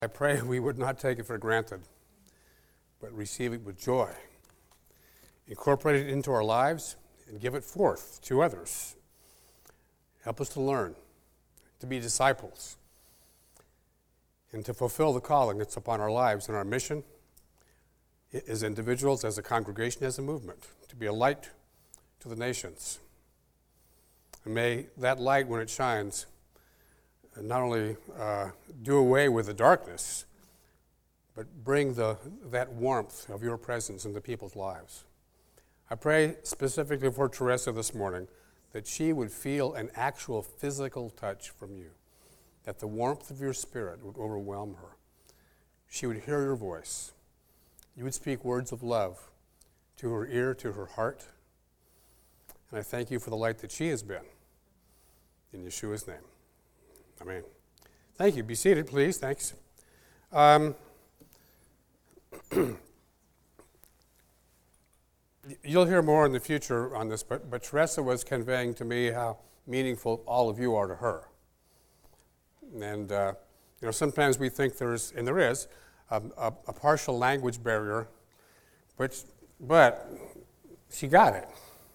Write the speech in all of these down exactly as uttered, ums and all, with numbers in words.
I pray we would not take it for granted, but receive it with joy, incorporate it into our lives, and give it forth to others. Help us to learn, to be disciples, and to fulfill the calling that's upon our lives and our mission as individuals, as a congregation, as a movement, to be a light to the nations. And may that light, when it shines, not only uh, do away with the darkness, but bring the that warmth of your presence into people's lives. I pray specifically for Teresa this morning that she would feel an actual physical touch from you, that the warmth of your spirit would overwhelm her. She would hear your voice. You would speak words of love to her ear, to her heart. And I thank you for the light that she has been. In Yeshua's name. Amen. Thank you. Be seated, please. Thanks. Um, you'll hear more in the future on this, but, but Teresa was conveying to me how meaningful all of you are to her. And, uh, you know, sometimes we think there's, and there is, a, a, a partial language barrier, but, but she got it.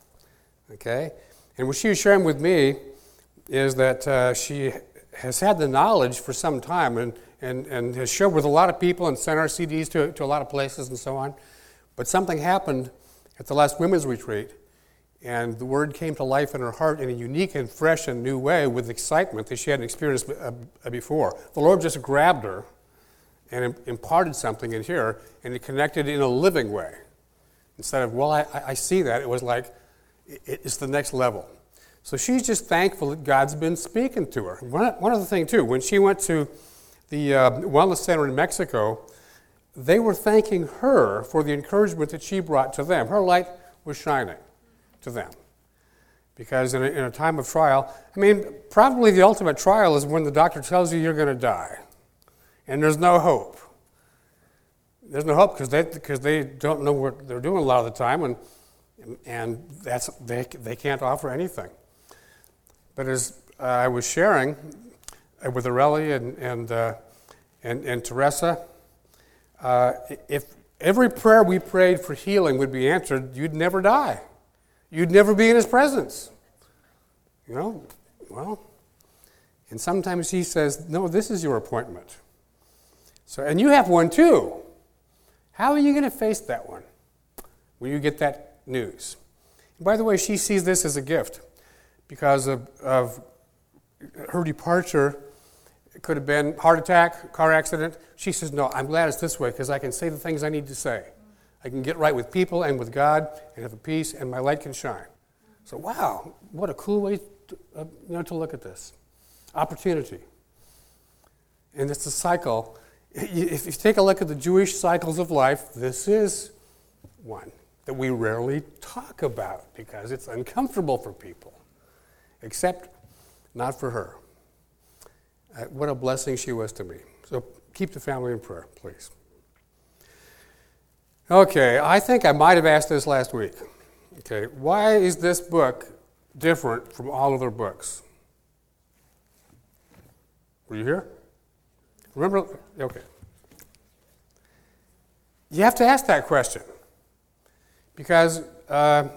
Okay? And what she was sharing with me is that uh, she has had the knowledge for some time and, and, and has shared with a lot of people and sent our C Ds to, to a lot of places and so on. But something happened at the last women's retreat, and the word came to life in her heart in a unique and fresh and new way with excitement that she hadn't experienced before. The Lord just grabbed her and imparted something in here, and it connected in a living way. Instead of, well, I, I see that, it was like, it's the next level. So she's just thankful that God's been speaking to her. One, one other thing, too, when she went to the uh, Wellness Center in Mexico, they were thanking her for the encouragement that she brought to them. Her light was shining to them. Because in a, in a time of trial, I mean, probably the ultimate trial is when the doctor tells you you're going to die. And there's no hope. There's no hope because they, because they don't know what they're doing a lot of the time, and, and that's they, they can't offer anything. But as uh, I was sharing uh, with Aurelie and and, uh, and and Teresa, uh, if every prayer we prayed for healing would be answered, you'd never die. You'd never be in His presence. You know, well, and sometimes He says, no, this is your appointment. So, and you have one too. How are you going to face that one when you get that news? And by the way, she sees this as a gift. Because of, of her departure, it could have been heart attack, car accident. She says, no, I'm glad it's this way because I can say the things I need to say. I can get right with people and with God and have a peace, and my light can shine. So, wow, what a cool way to, uh, you know, to look at this. Opportunity. And it's a cycle. If you take a look at the Jewish cycles of life, this is one that we rarely talk about because it's uncomfortable for people. Except not for her. Uh, what a blessing she was to me. So keep the family in prayer, please. Okay, I think I might have asked this last week. Okay, why is this book different from all other books? Were you here? Remember? Okay. You have to ask that question. Because uh,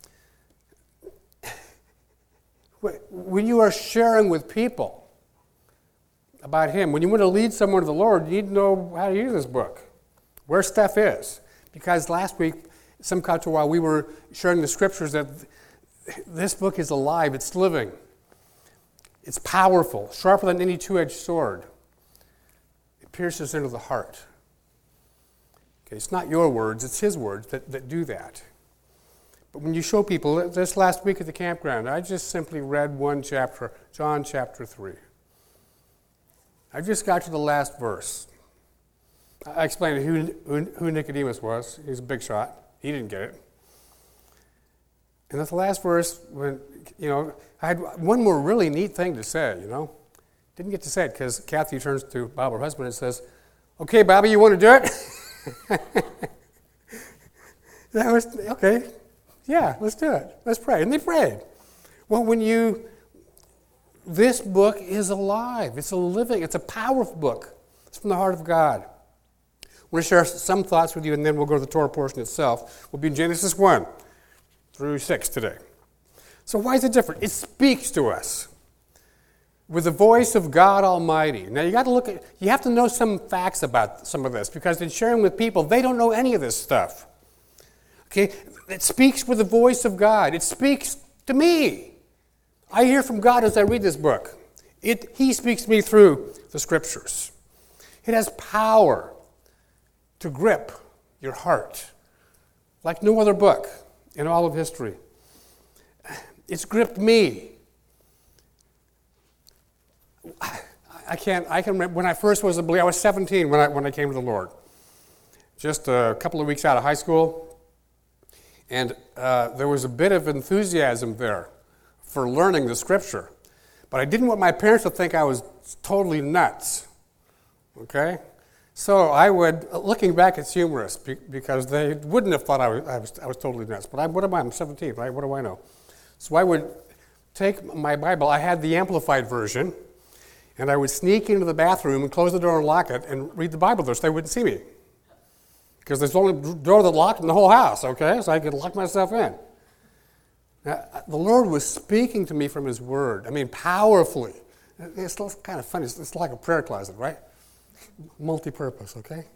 when you are sharing with people about Him, when you want to lead someone to the Lord, you need to know how to use this book, where stuff is. Because last week, some cut to while we were sharing the scriptures that this book is alive, it's living, it's powerful, sharper than any two-edged sword. It pierces into the heart. Okay, it's not your words, it's His words that, that do that. But when you show people, this last week at the campground, I just simply read one chapter, John chapter three. I just got to the last verse. I explained who, who, who Nicodemus was. He's a big shot. He didn't get it. And at the last verse, when you know, I had one more really neat thing to say, you know. Didn't get to say it because Kathy turns to Bob, her husband, and says, okay, Bobby, you want to do it? That was, okay. Yeah, let's do it. Let's pray. And they prayed. Well, when you, this book is alive. It's a living, it's a powerful book. It's from the heart of God. I want to share some thoughts with you, and then we'll go to the Torah portion itself. We'll be in Genesis one through six today. So why is it different? It speaks to us with the voice of God Almighty. Now you got to look at, you have to know some facts about some of this, because in sharing with people, they don't know any of this stuff. Okay? It speaks with the voice of God. It speaks to me. I hear from God as I read this book. It, he speaks to me through the Scriptures. It has power to grip your heart like no other book in all of history. It's gripped me. I can't, I can remember when I first was a believer, I was seventeen when I, when I came to the Lord. Just a couple of weeks out of high school. And uh, there was a bit of enthusiasm there for learning the Scripture. But I didn't want my parents to think I was totally nuts. Okay? So I would, looking back, it's humorous because they wouldn't have thought I was, I was, I was totally nuts. But I, what am I? I'm seventeen, right? What do I know? So I would take my Bible. I had the Amplified version. And I would sneak into the bathroom and close the door and lock it and read the Bible there so they wouldn't see me. Because there's the only door that locked in the whole house, okay? So I could lock myself in. Now, the Lord was speaking to me from His Word. I mean, powerfully. It's kind of funny. It's like a prayer closet, right? Multi-purpose, okay?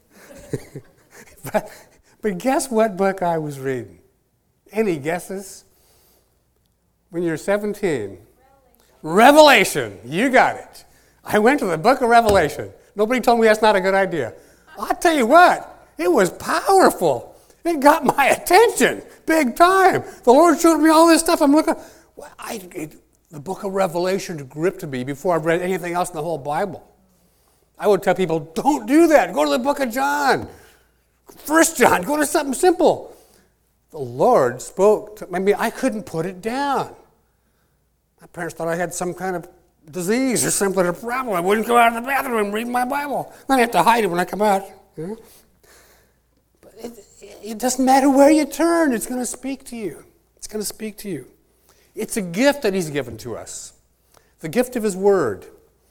but, but guess what book I was reading? Any guesses? When you're seventeen. Revelation. Revelation. You got it. I went to the book of Revelation. Nobody told me that's not a good idea. I'll tell you what, it was powerful. It got my attention, big time. The Lord showed me all this stuff. I'm looking, I, it, the book of Revelation gripped me before I read anything else in the whole Bible. I would tell people, don't do that. Go to the book of John. First John, go to something simple. The Lord spoke to me. I mean, I couldn't put it down. My parents thought I had some kind of disease or something, a problem. I wouldn't go out of the bathroom and read my Bible. Then I have to hide it when I come out. You know? But it, it doesn't matter where you turn. It's going to speak to you. It's going to speak to you. It's a gift that He's given to us. The gift of His Word.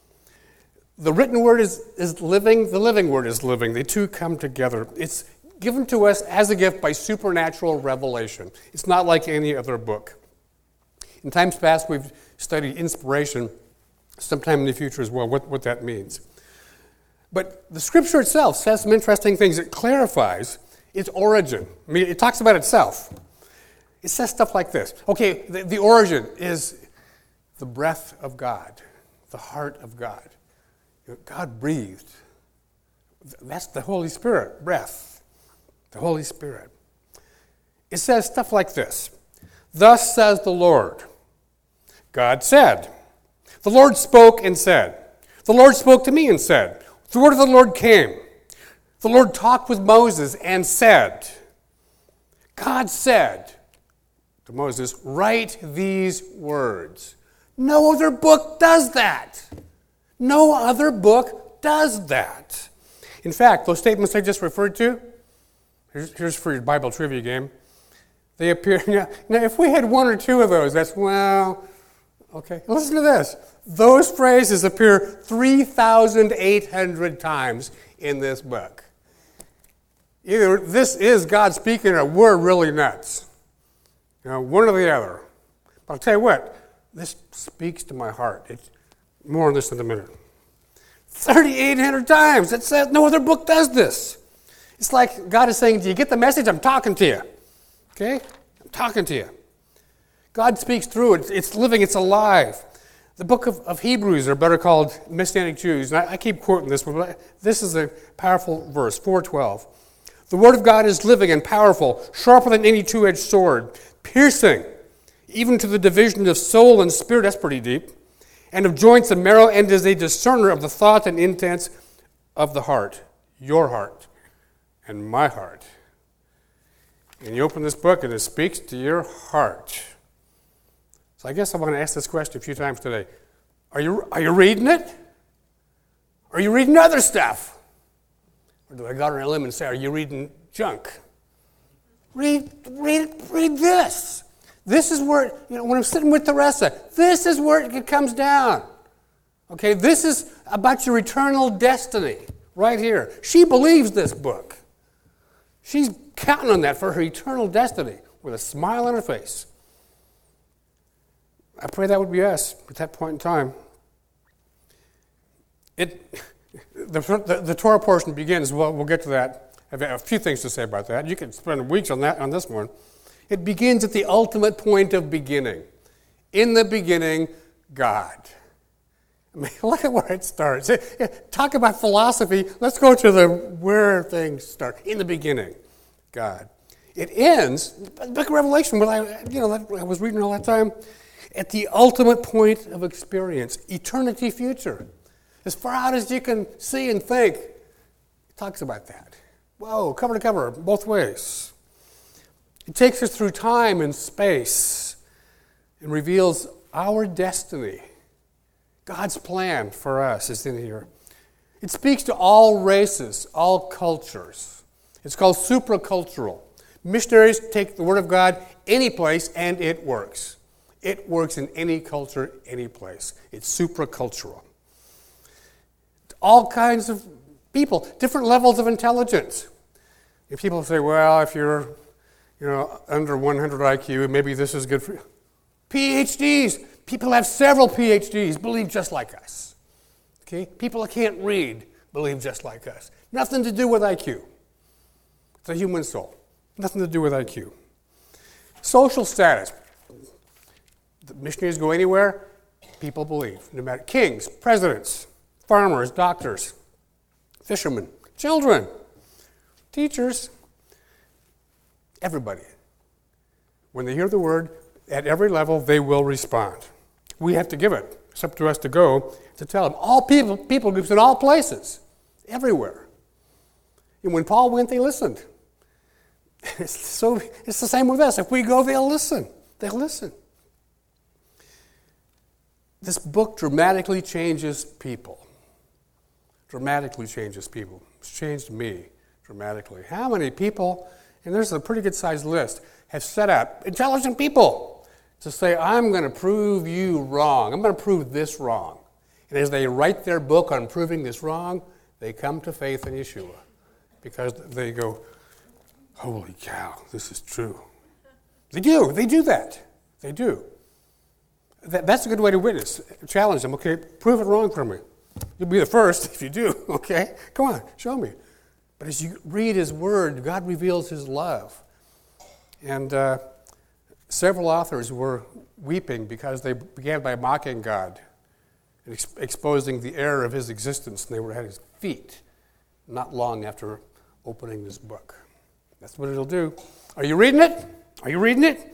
The written Word is, is living. The living Word is living. The two come together. It's given to us as a gift by supernatural revelation. It's not like any other book. In times past, we've studied inspiration, sometime in the future as well, what, what that means. But the Scripture itself says some interesting things. It clarifies its origin. I mean, it talks about itself. It says stuff like this. Okay, the, the origin is the breath of God, the heart of God. God breathed. That's the Holy Spirit, breath, the Holy Spirit. It says stuff like this. Thus says the Lord. God said. The Lord spoke and said. The Lord spoke to me and said. The word of the Lord came. The Lord talked with Moses and said. God said to Moses, write these words. No other book does that. No other book does that. In fact, those statements I just referred to, here's, here's for your Bible trivia game. They appear, now, now if we had one or two of those, that's, well, okay. Listen to this. Those phrases appear three thousand eight hundred times in this book. Either this is God speaking or we're really nuts. You know, one or the other. But I'll tell you what, this speaks to my heart. It's more on this in a minute. thirty-eight hundred times. It says no other book does this. It's like God is saying, do you get the message? I'm talking to you. Okay? I'm talking to you. God speaks through it. It's living. It's alive. The book of, of Hebrews are better called Messianic Jews. And I, I keep quoting this one, but this is a powerful verse, four twelve. The word of God is living and powerful, sharper than any two-edged sword, piercing even to the division of soul and spirit, that's pretty deep, and of joints and marrow, and is a discerner of the thoughts and intents of the heart, your heart and my heart. And you open this book and it speaks to your heart. So I guess I want to ask this question a few times today. Are you, are you reading it? Are you reading other stuff? Or do I go on a limb and say, are you reading junk? Read, read, read this. This is where, you know, when I'm sitting with Teresa, this is where it comes down. Okay, this is about your eternal destiny. right here. She believes this book. She's counting on that for her eternal destiny with a smile on her face. I pray that would be us at that point in time. It, the, the, the Torah portion begins, well, we'll get to that. I have a few things to say about that. You can spend weeks on that on this one. It begins at the ultimate point of beginning. In the beginning, God. I mean, look at where it starts. Talk about philosophy. Let's go to the where things start. In the beginning, God. It ends, the book of Revelation, what I, you know, I was reading all that time, at the ultimate point of experience, eternity future. As far out as you can see and think, it talks about that. Whoa, cover to cover, both ways. It takes us through time and space and reveals our destiny. God's plan for us is in here. It speaks to all races, all cultures. It's called supracultural. Missionaries take the Word of God any place and it works. It works in any culture, any place. It's supracultural. All kinds of people, different levels of intelligence. If people say, well, if you're you know, under one hundred I Q, maybe this is good for you. P H Ds. People have several P H Ds, believe just like us. Okay? People that can't read believe just like us. Nothing to do with I Q. It's a human soul. Nothing to do with I Q. Social status. The missionaries go anywhere, people believe. No matter kings, presidents, farmers, doctors, fishermen, children, teachers, everybody. When they hear the word, at every level, they will respond. We have to give it. It's up to us to go to tell them. All people, people groups in all places, everywhere. And when Paul went, they listened. It's, so, it's the same with us. If we go, they'll listen. They'll listen. This book dramatically changes people. Dramatically changes people. It's changed me dramatically. How many people, and there's a pretty good sized list, have set up, intelligent people, to say, I'm going to prove you wrong. I'm going to prove this wrong. And as they write their book on proving this wrong, they come to faith in Yeshua. Because they go, holy cow, this is true. They do. They do that. They do. That, that's a good way to witness. Challenge them. Okay, prove it wrong for me. You'll be the first if you do. Okay, come on, show me. But as you read His Word, God reveals His love. And uh, several authors were weeping because they began by mocking God and ex- exposing the error of His existence, and they were at His feet not long after opening this book. That's what it'll do. Are you reading it? Are you reading it?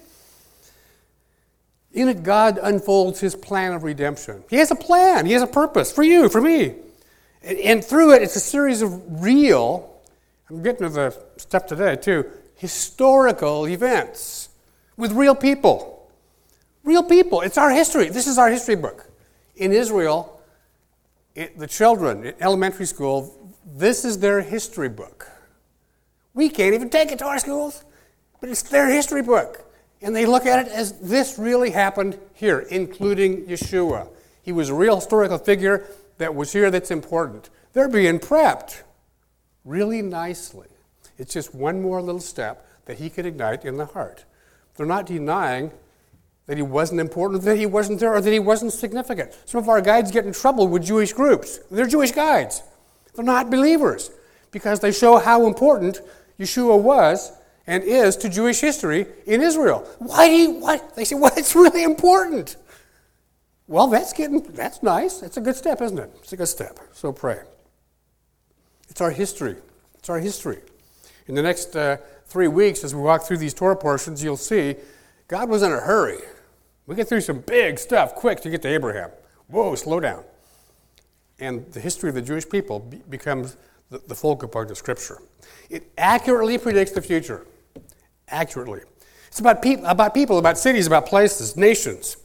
In it, God unfolds His plan of redemption. He has a plan. He has a purpose for you, for me. And, and through it, it's a series of real, I'm getting to the stuff today too, historical events with real people. Real people. It's our history. This is our history book. In Israel, it, the children in elementary school, this is their history book. We can't even take it to our schools, but it's their history book. And they look at it as this really happened here, including Yeshua. He was a real historical figure that was here that's important. They're being prepped really nicely. It's just one more little step that He could ignite in the heart. They're not denying that He wasn't important, that He wasn't there, or that He wasn't significant. Some of our guides get in trouble with Jewish groups. They're Jewish guides. They're not believers because they show how important Yeshua was and is to Jewish history in Israel. Why do you, what? They say, well, it's really important. Well, that's getting, that's nice. That's a good step, isn't it? It's a good step. So pray. It's our history. It's our history. In the next uh, three weeks, as we walk through these Torah portions, you'll see God was in a hurry. We get through some big stuff quick to get to Abraham. Whoa, slow down. And the history of the Jewish people be- becomes the, the focal point of Scripture. It accurately predicts the future. Accurately. It's about, peop- about people, about cities, about places, nations.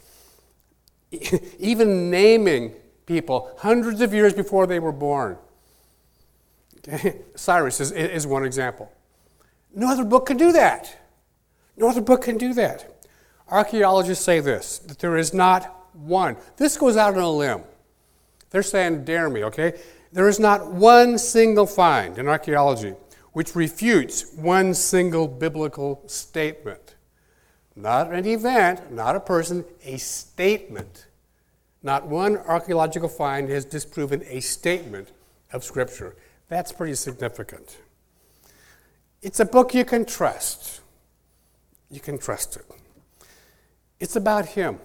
Even naming people hundreds of years before they were born. Okay? Cyrus is, is one example. No other book can do that. No other book can do that. Archaeologists say this, that there is not one. This goes out on a limb. They're saying, dare me, okay? There is not one single find in archaeology which refutes one single biblical statement. Not an event, not a person, a statement. Not one archaeological find has disproven a statement of Scripture. That's pretty significant. It's a book you can trust. You can trust it. It's about him.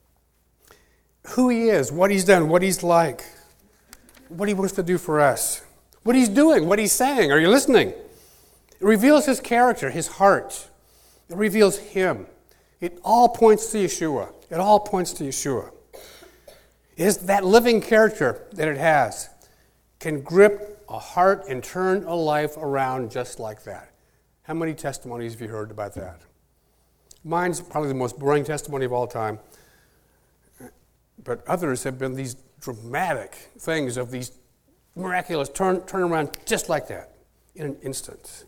Who he is, what he's done, what he's like, what he wants to do for us, what he's doing, what he's saying. Are you listening? It reveals his character, his heart. It reveals him. It all points to Yeshua. It all points to Yeshua. It is that living character that it has can grip a heart and turn a life around just like that. How many testimonies have you heard about that? Mine's probably the most boring testimony of all time. But others have been these dramatic things of these miraculous turn turnaround just like that in an instant.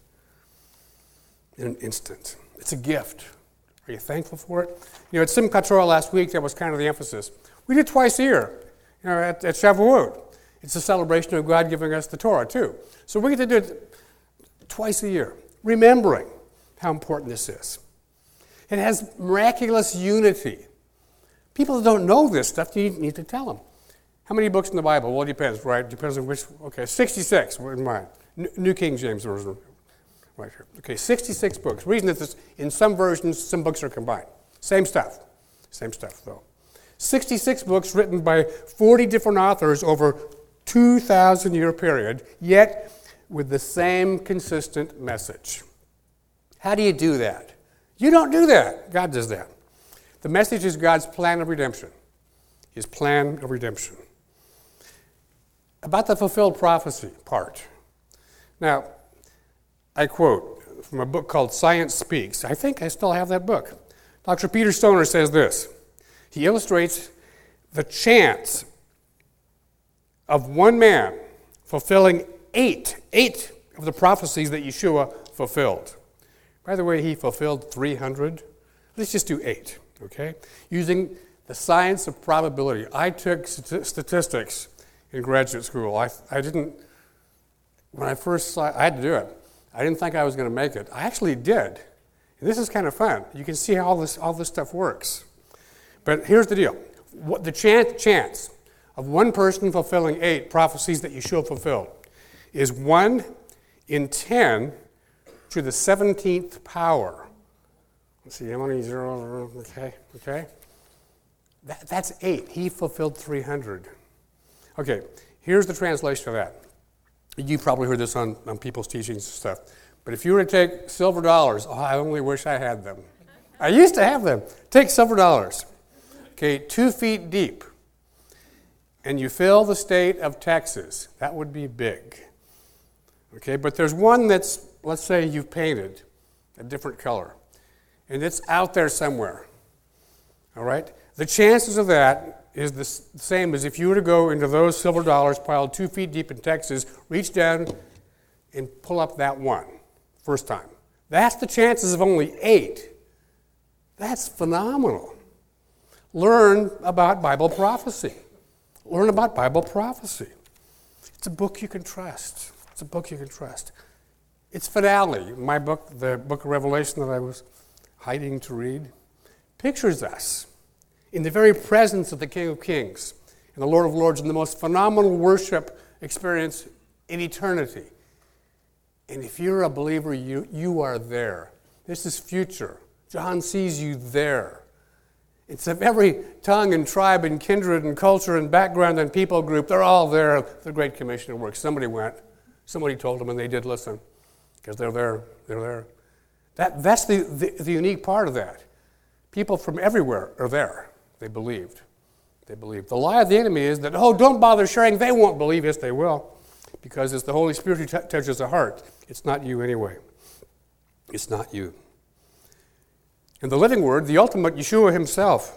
In an instant. It's a gift. Are you thankful for it? You know, at Simchat Torah last week, that was kind of the emphasis. We did twice a year, you know, at, at Shavuot. It's a celebration of God giving us the Torah, too. So we get to do it twice a year, remembering how important this is. It has miraculous unity. People that don't know this stuff, you need to tell them. How many books in the Bible? Well, it depends, right? It depends on which. Okay, sixty-six in mine. New King James Version, right here. Okay, sixty-six books. Reason that this, in some versions, some books are combined. Same stuff. Same stuff, though. sixty-six books written by forty different authors over two thousand year period, yet with the same consistent message. How do you do that? You don't do that. God does that. The message is God's plan of redemption. His plan of redemption. About the fulfilled prophecy part. Now, I quote from a book called Science Speaks. I think I still have that book. Doctor Peter Stoner says this. He illustrates the chance of one man fulfilling eight, eight of the prophecies that Yeshua fulfilled. By the way, he fulfilled three hundred. Let's just do eight, okay? Using the science of probability. I took statistics in graduate school. I, I didn't, when I first saw it, I had to do it. I didn't think I was going to make it. I actually did. And this is kind of fun. You can see how all this, all this stuff works. But here's the deal. What the chance, chance of one person fulfilling eight prophecies that Yeshua fulfilled is one in ten to the seventeenth power. Let's see, how many zeros? Okay, okay. That, that's eight. He fulfilled three hundred. Okay, here's the translation of that. You probably heard this on, on people's teachings and stuff. But if you were to take silver dollars, oh, I only wish I had them. I used to have them. Take silver dollars. Okay, two feet deep. And you fill the state of Texas. That would be big. Okay, but there's one that's, let's say you've painted a different color. And it's out there somewhere. All right? The chances of that is the same as if you were to go into those silver dollars piled two feet deep in Texas, reach down and pull up that one first time. That's the chances of only eight. That's phenomenal. Learn about Bible prophecy. Learn about Bible prophecy. It's a book you can trust. It's a book you can trust. It's finale. My book, the book of Revelation that I was hiding to read, pictures us in the very presence of the King of Kings and the Lord of Lords in the most phenomenal worship experience in eternity. And if you're a believer, you, you are there. This is future. John sees you there. It's of every tongue and tribe and kindred and culture and background and people group. They're all there. The Great Commission works. Somebody went. Somebody told them and they did listen because they're there. They're there. That, that's the, the, the unique part of that. People from everywhere are there. They believed. They believed. The lie of the enemy is that, oh, don't bother sharing. They won't believe. Yes, they will. Because it's the Holy Spirit who t- touches the heart. It's not you anyway. It's not you. And the living word, the ultimate Yeshua himself,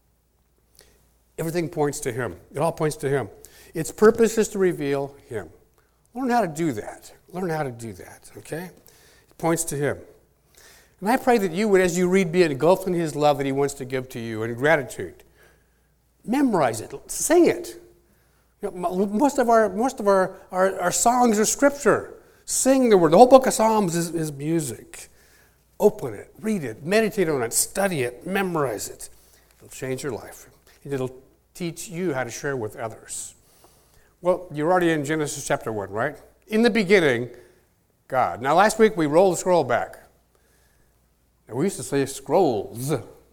everything points to him. It all points to him. Its purpose is to reveal him. Learn how to do that. Learn how to do that, okay? It points to him. And I pray that you would, as you read, be engulfed in his love that he wants to give to you and gratitude. Memorize it. Sing it. You know, most of our most of our, our, our songs are scripture. Sing the word. The whole book of Psalms is, is music. Open it, read it, meditate on it, study it, memorize it. It'll change your life. And it'll teach you how to share with others. Well, you're already in Genesis chapter one, right? In the beginning, God. Now, last week we rolled the scroll back. Now, we used to say scrolls.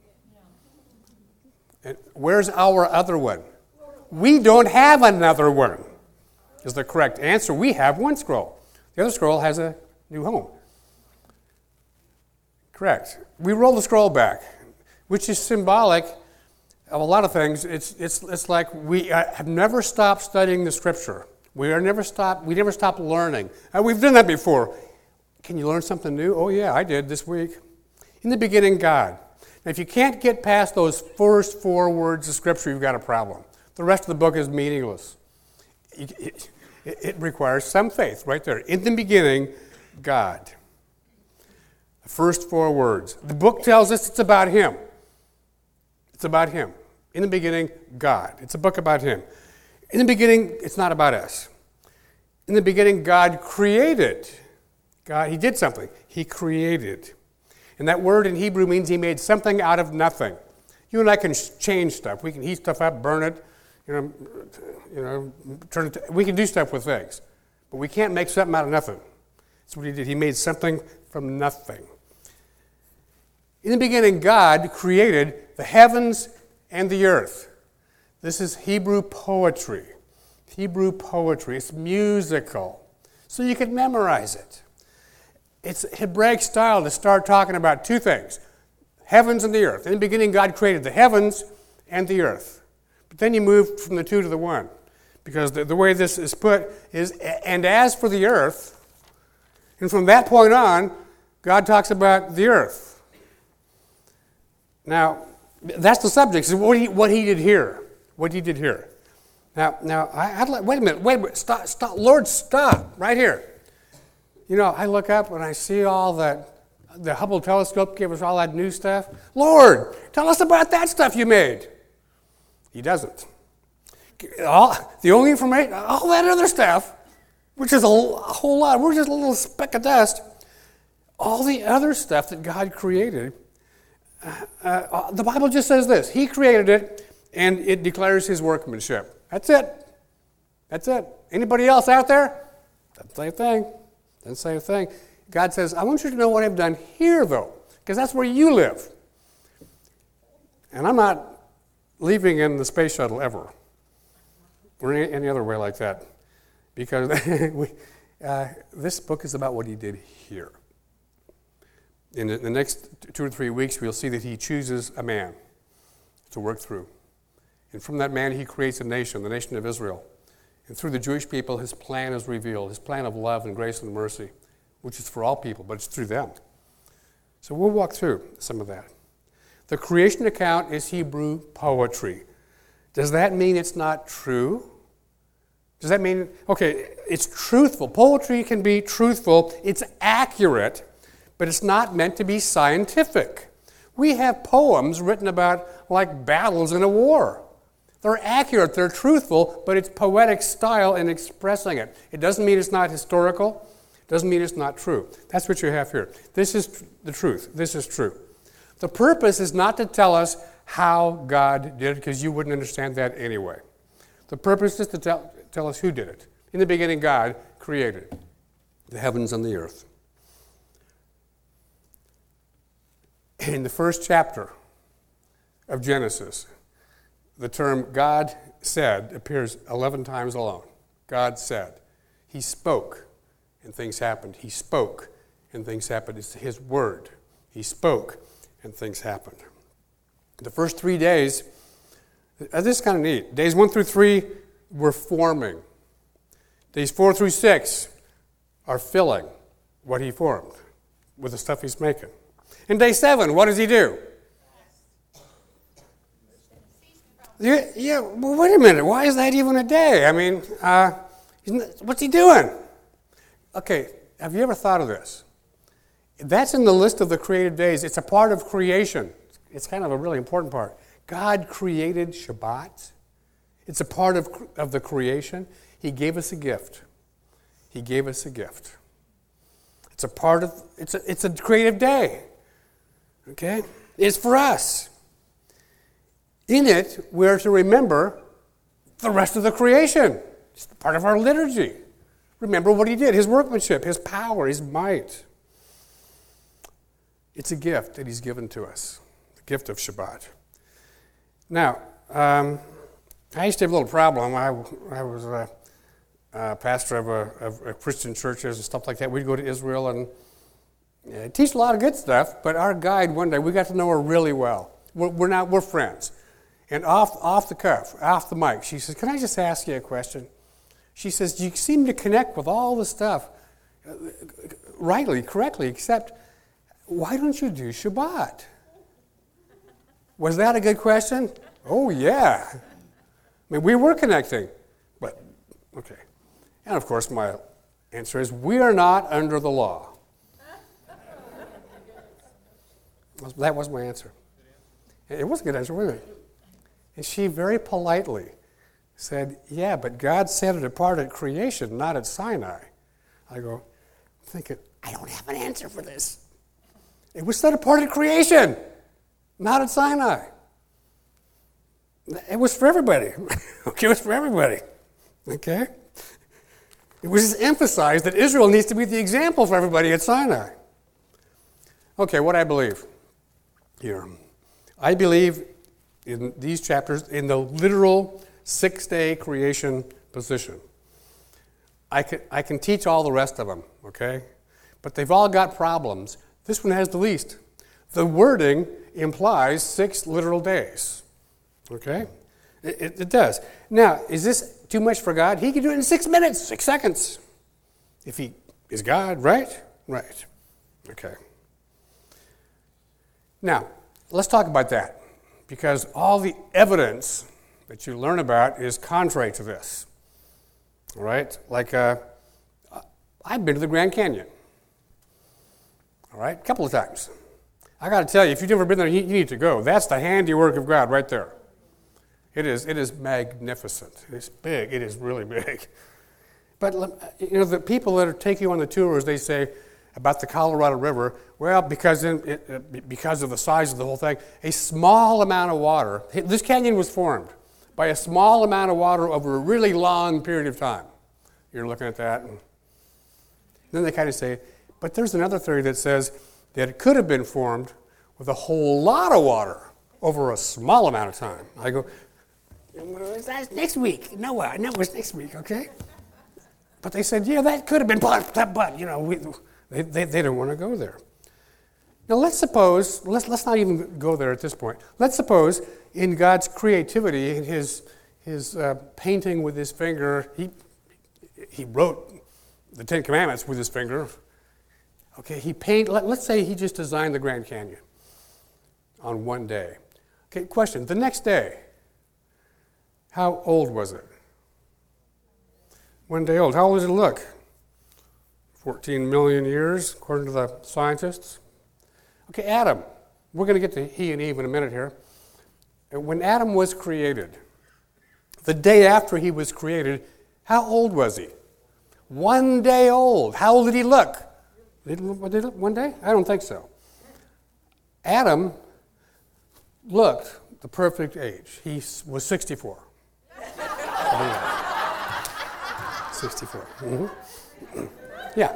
And where's our other one? We don't have another one, is the correct answer. We have one scroll. The other scroll has a new home. Correct. We roll the scroll back, which is symbolic of a lot of things. It's it's it's like we have never stopped studying the Scripture. We are never stopped. We never stop learning. Uh, we've done that before. Can you learn something new? Oh yeah, I did this week. In the beginning, God. Now, if you can't get past those first four words of Scripture, you've got a problem. The rest of the book is meaningless. It, it, it requires some faith right there. In the beginning, God. The first four words. The book tells us it's about Him. It's about Him. In the beginning, God. It's a book about Him. In the beginning, it's not about us. In the beginning, God created. God, He did something. He created. And that word in Hebrew means He made something out of nothing. You and I can change stuff. We can heat stuff up, burn it, you know, you know, turn it to, we can do stuff with things. But we can't make something out of nothing. That's what He did. He made something from nothing. In the beginning, God created the heavens and the earth. This is Hebrew poetry. Hebrew poetry. It's musical. So you can memorize it. It's Hebraic style to start talking about two things. Heavens and the earth. In the beginning, God created the heavens and the earth. But then you move from the two to the one. Because the, the way this is put is, and as for the earth, and from that point on, God talks about the earth. Now, that's the subject. So what he, what he did here. What he did here. Now, now I, I'd like, wait a minute, wait a minute, stop, stop, Lord, stop, right here. You know, I look up and I see all that, the Hubble telescope gave us all that new stuff. Lord, tell us about that stuff you made. He doesn't. All, the only information, all that other stuff, which is a, a whole lot, we're just a little speck of dust. All the other stuff that God created, uh, uh, the Bible just says this. He created it, and it declares His workmanship. That's it. That's it. Anybody else out there? Doesn't say a thing. Doesn't say a thing. God says, I want you to know what I've done here, though, because that's where you live. And I'm not leaving in the space shuttle ever, or any, any other way like that, because we, uh, this book is about what He did here. In the, the next two or three weeks, we'll see that He chooses a man to work through. And from that man, He creates a nation, the nation of Israel. And through the Jewish people, His plan is revealed, His plan of love and grace and mercy, which is for all people, but it's through them. So we'll walk through some of that. The creation account is Hebrew poetry. Does that mean it's not true? Does that mean, okay, it's truthful. Poetry can be truthful. It's accurate, but it's not meant to be scientific. We have poems written about like battles in a war. They're accurate, they're truthful, but it's poetic style in expressing it. It doesn't mean it's not historical. It doesn't mean it's not true. That's what you have here. This is tr- the truth. This is true. The purpose is not to tell us how God did it, because you wouldn't understand that anyway. The purpose is to tell, tell us who did it. In the beginning, God created the heavens and the earth. In the first chapter of Genesis, the term God said appears eleven times alone. God said. He spoke, and things happened. He spoke, and things happened. It's His word. He spoke, and things happened. The first three days, uh, this is kind of neat. Days one through three were forming. Days four through six are filling what He formed with the stuff He's making. And day seven, what does He do? Yeah, yeah, well, wait a minute. Why is that even a day? I mean, uh, what's He doing? Okay, have you ever thought of this? That's in the list of the created days. It's a part of creation. It's kind of a really important part. God created Shabbat. It's a part of, of the creation. He gave us a gift. He gave us a gift. It's a part of, it's a, it's a creative day. Okay? It's for us. In it, we're to remember the rest of the creation. It's part of our liturgy. Remember what he did, his workmanship, his power, his might. It's a gift that he's given to us, the gift of Shabbat. Now, um, I used to have a little problem. I, I was a, a pastor of, a, of a Christian churches and stuff like that. We'd go to Israel and uh, teach a lot of good stuff, but our guide one day, we got to know her really well. We're, we're not, we're friends. And off, off the cuff, off the mic, she says, can I just ask you a question? She says, you seem to connect with all the stuff uh, rightly, correctly, except why don't you do Shabbat? Was that a good question? Oh, yeah. I mean, we were connecting, but, okay. And, of course, my answer is, we are not under the law. That was my answer. It was a good answer, wasn't it? And she very politely said, yeah, but God set it apart at creation, not at Sinai. I go, thinking, I don't have an answer for this. It was set apart at creation, not at Sinai. It was for everybody. Okay, it was for everybody. Okay? It was just emphasized that Israel needs to be the example for everybody at Sinai. Okay, what I believe here. I believe in these chapters in the literal six-day creation position. I can, I can teach all the rest of them, okay? But they've all got problems. This one has the least. The wording implies six literal days. Okay? It, it, it does. Now, is this too much for God? He can do it in six minutes, six seconds. If he is God, right? Right. Okay. Now, let's talk about that. Because all the evidence that you learn about is contrary to this. All right? Like, uh, I've been to the Grand Canyon. All right? A couple of times. I got to tell you, if you've never been there, you need to go. That's the handiwork of God right there. It is, it is magnificent. It's big. It is really big. But, you know, the people that are taking you on the tours, they say about the Colorado River, well, because, in, it, because of the size of the whole thing, a small amount of water, this canyon was formed by a small amount of water over a really long period of time. You're looking at that, and then they kind of say, but there's another theory that says that it could have been formed with a whole lot of water over a small amount of time. I go, that's next week. No, I know it was next week, okay? But they said, yeah, that could have been, but, but you know, we, they, they, they don't want to go there. Now, let's suppose, let's, let's not even go there at this point. Let's suppose in God's creativity, in his, his uh, painting with his finger, he, he wrote the Ten Commandments with his finger. Okay, he paint. Let, let's say he just designed the Grand Canyon on one day. Okay, question, the next day, how old was it? One day old. How old does it look? fourteen million years, according to the scientists. Okay, Adam. We're going to get to he and Eve in a minute here. When Adam was created, the day after he was created, how old was he? One day old. How old did he look? Did he look one day? I don't think so. Adam looked the perfect age. He was sixty-four. sixty-four. Mm-hmm. Yeah.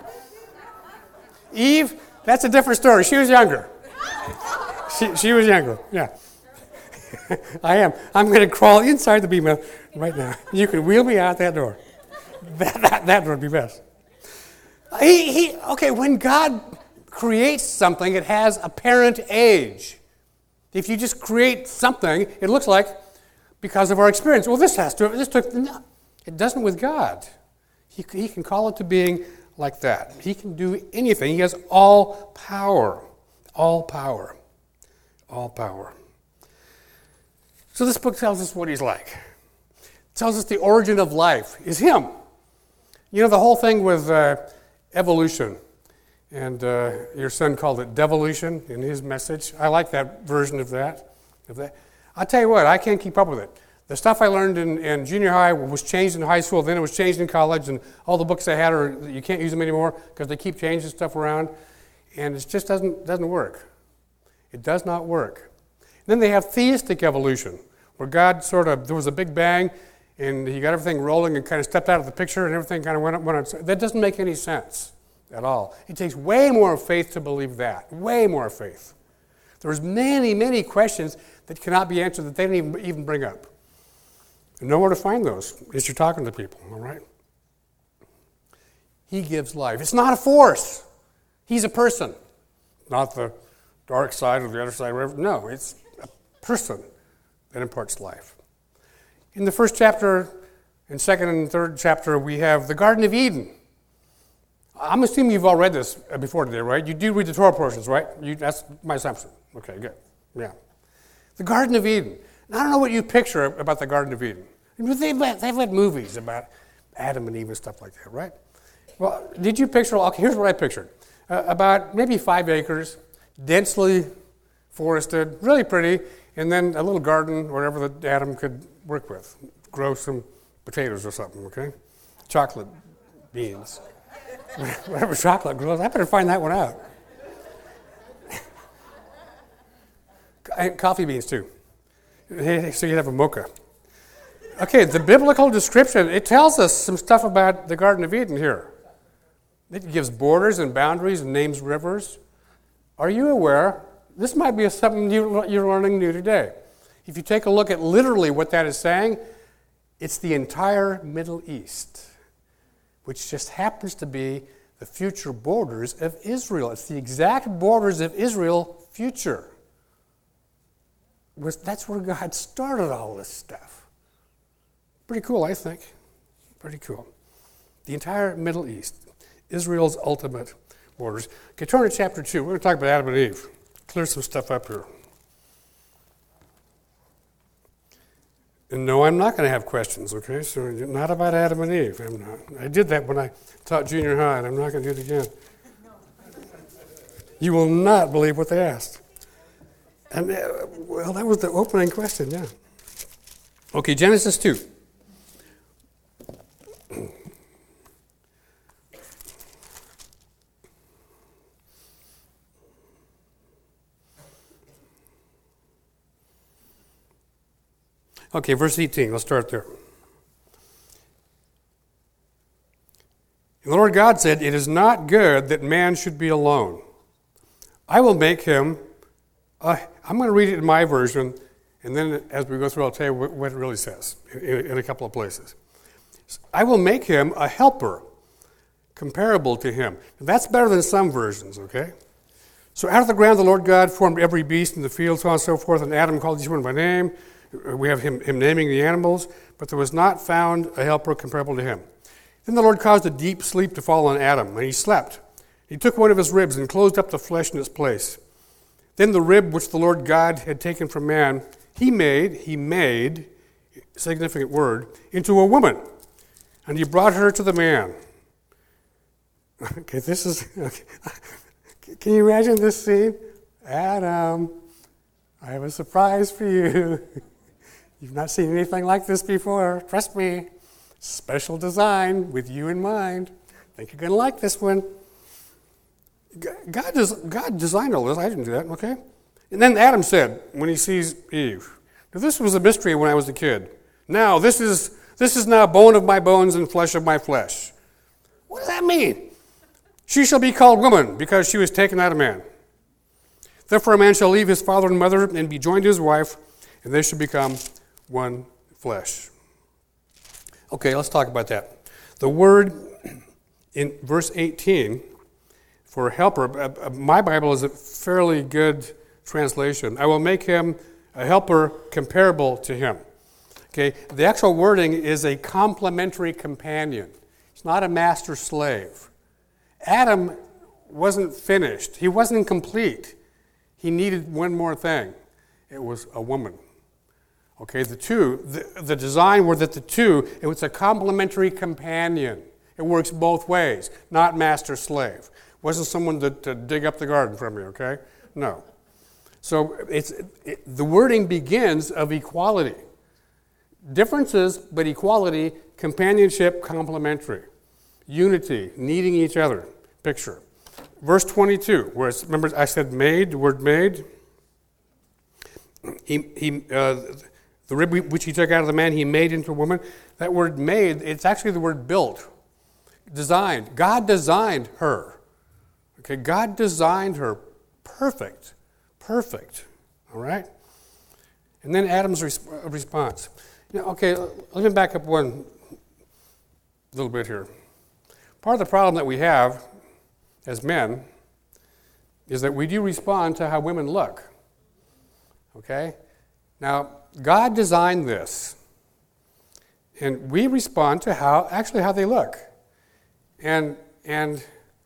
Eve, that's a different story. She was younger. She, she was younger, yeah. I am. I'm going to crawl inside the beam right now. You can wheel me out that door. That, that, that would be best. He, he, okay, when God creates something, it has apparent age. If you just create something, it looks like, because of our experience, well, this has to, this took, no, it doesn't with God. He, he can call it to being like that. He can do anything. He has all power. All power. All power. So this book tells us what he's like. It tells us the origin of life is him. You know, the whole thing with uh, evolution, and uh, your son called it devolution in his message. I like that version of that. Of that. I'll tell you what, I can't keep up with it. The stuff I learned in, in junior high was changed in high school, then it was changed in college, and all the books I had are, you can't use them anymore because they keep changing stuff around, and it just doesn't, doesn't work. It does not work. And then they have theistic evolution, where God sort of, there was a big bang, and he got everything rolling and kind of stepped out of the picture, and everything kind of went up, went on. That doesn't make any sense at all. It takes way more faith to believe that, way more faith. There's many, many questions that cannot be answered that they don't even, even bring up. And know where to find those as you're talking to people, all right? He gives life. It's not a force. He's a person. Not the dark side or the other side, whatever. No, it's a person that imparts life. In the first chapter and second and third chapter, we have the Garden of Eden. I'm assuming you've all read this before today, right? You do read the Torah portions, right? You, that's my assumption. Okay, good. Yeah. The Garden of Eden. Now, I don't know what you picture about the Garden of Eden. They've had, they've had movies about Adam and Eve and stuff like that, right? Well, did you picture, okay, here's what I pictured. Uh, about maybe five acres, densely forested, really pretty, and then a little garden, whatever that Adam could work with. Grow some potatoes or something, okay? Chocolate beans. Whatever chocolate grows, I better find that one out. And coffee beans, too. So you have a mocha. Okay, the biblical description, it tells us some stuff about the Garden of Eden here. It gives borders and boundaries and names rivers. Are you aware? This might be something you, you're learning new today. If you take a look at literally what that is saying, it's the entire Middle East, which just happens to be the future borders of Israel. It's the exact borders of Israel future. That's where God started all this stuff. Pretty cool, I think. Pretty cool. The entire Middle East, Israel's ultimate borders. Okay, turn to chapter two. We're going to talk about Adam and Eve. Clear some stuff up here. And no, I'm not going to have questions, okay? So not about Adam and Eve. I'm not. I did that when I taught junior high, and I'm not going to do it again. You will not believe what they asked. And, uh, well, that was the opening question, yeah. Okay, Genesis two. Okay, verse eighteen, let's start there. And the Lord God said, "It is not good that man should be alone. I will make him," uh, I'm going to read it in my version, and then as we go through, I'll tell you what, what it really says in, in a couple of places. "I will make him a helper comparable to him." Now, that's better than some versions, okay? "So out of the ground the Lord God formed every beast in the field, so on and so forth, and Adam called each one by name." We have him, him naming the animals, "but there was not found a helper comparable to him. Then the Lord caused a deep sleep to fall on Adam, and he slept. He took one of his ribs and closed up the flesh in its place. Then the rib which the Lord God had taken from man, he made, he made, significant word, into a woman, and he brought her to the man." Okay, this is, okay. Can you imagine this scene? "Adam, I have a surprise for you. You've not seen anything like this before. Trust me. Special design with you in mind. Think you're going to like this one." God, does, God designed all this. I didn't do that, okay? And then Adam said, when he sees Eve, "Now this was a mystery when I was a kid. Now this is this is now bone of my bones and flesh of my flesh." What does that mean? "She shall be called woman because she was taken out of man. Therefore a man shall leave his father and mother and be joined to his wife, and they shall become one flesh." Okay, let's talk about that. The word in verse eighteen for helper, my Bible is a fairly good translation. "I will make him a helper comparable to him." Okay, the actual wording is a complementary companion. It's not a master slave. Adam wasn't finished. He wasn't complete. He needed one more thing. It was a woman. Okay, the two, the, the design were that the two, it was a complementary companion. It works both ways, not master-slave. It wasn't someone to, to dig up the garden from you, okay? No. So it's it, the wording begins of equality. Differences, but equality, companionship, complementary, unity, needing each other. Picture. Verse twenty-two, where it's, remember I said made, the word made? He, he, uh, the rib which he took out of the man, he made into a woman. That word made, it's actually the word built, designed. God designed her. Okay, God designed her perfect, perfect, all right? And then Adam's resp- response. You know, okay, let me back up one little bit here. Part of the problem that we have as men is that we do respond to how women look. Okay? Now, God designed this, and we respond to how, actually how they look. And and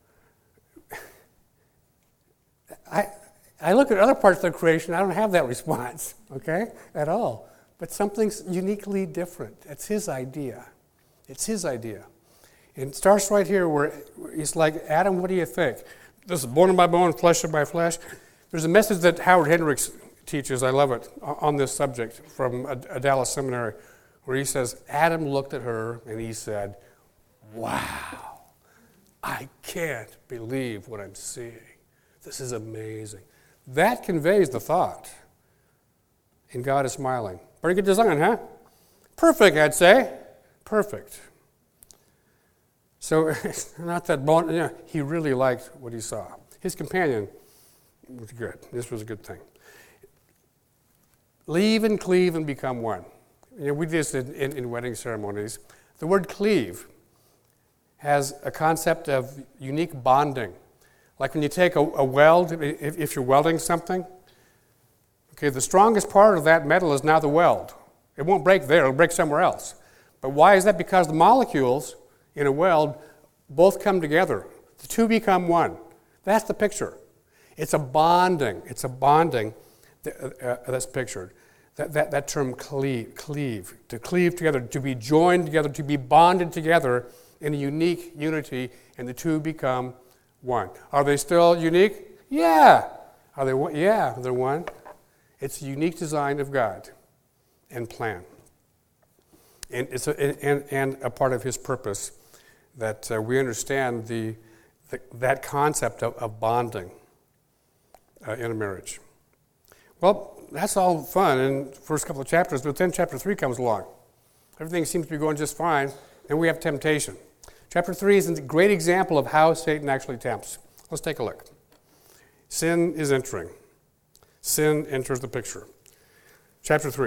I I look at other parts of the creation, I don't have that response, okay, at all. But something's uniquely different. It's his idea. It's his idea. And it starts right here where it's like, Adam, what do you think? This is bone of my bone, flesh of my flesh. There's a message that Howard Hendricks teaches, I love it, on this subject from a, a Dallas seminary, where he says, Adam looked at her and he said, wow, I can't believe what I'm seeing. This is amazing. That conveys the thought. And God is smiling. Pretty good design, huh? Perfect, I'd say. Perfect. So it's not that bone, you know, he really liked what he saw. His companion was good. This was a good thing. Leave and cleave and become one. You know, we do this in, in, in wedding ceremonies. The word cleave has a concept of unique bonding. Like when you take a, a weld, if, if you're welding something, okay, the strongest part of that metal is now the weld. It won't break there, it'll break somewhere else. But why is that? Because the molecules in a weld both come together. The two become one. That's the picture. It's a bonding. It's a bonding that, uh, that's pictured. That, that, that term cleave, cleave, to cleave together, to be joined together, to be bonded together in a unique unity, and the two become one. Are they still unique? Yeah. Are they one? Yeah, they're one. It's a unique design of God and plan. And it's a, and, and a part of his purpose that uh, we understand the, the that concept of, of bonding uh, in a marriage. Well, that's all fun in the first couple of chapters, but then chapter three comes along. Everything seems to be going just fine, and we have temptation. Chapter three is a great example of how Satan actually tempts. Let's take a look. Sin is entering. Sin enters the picture. Chapter three.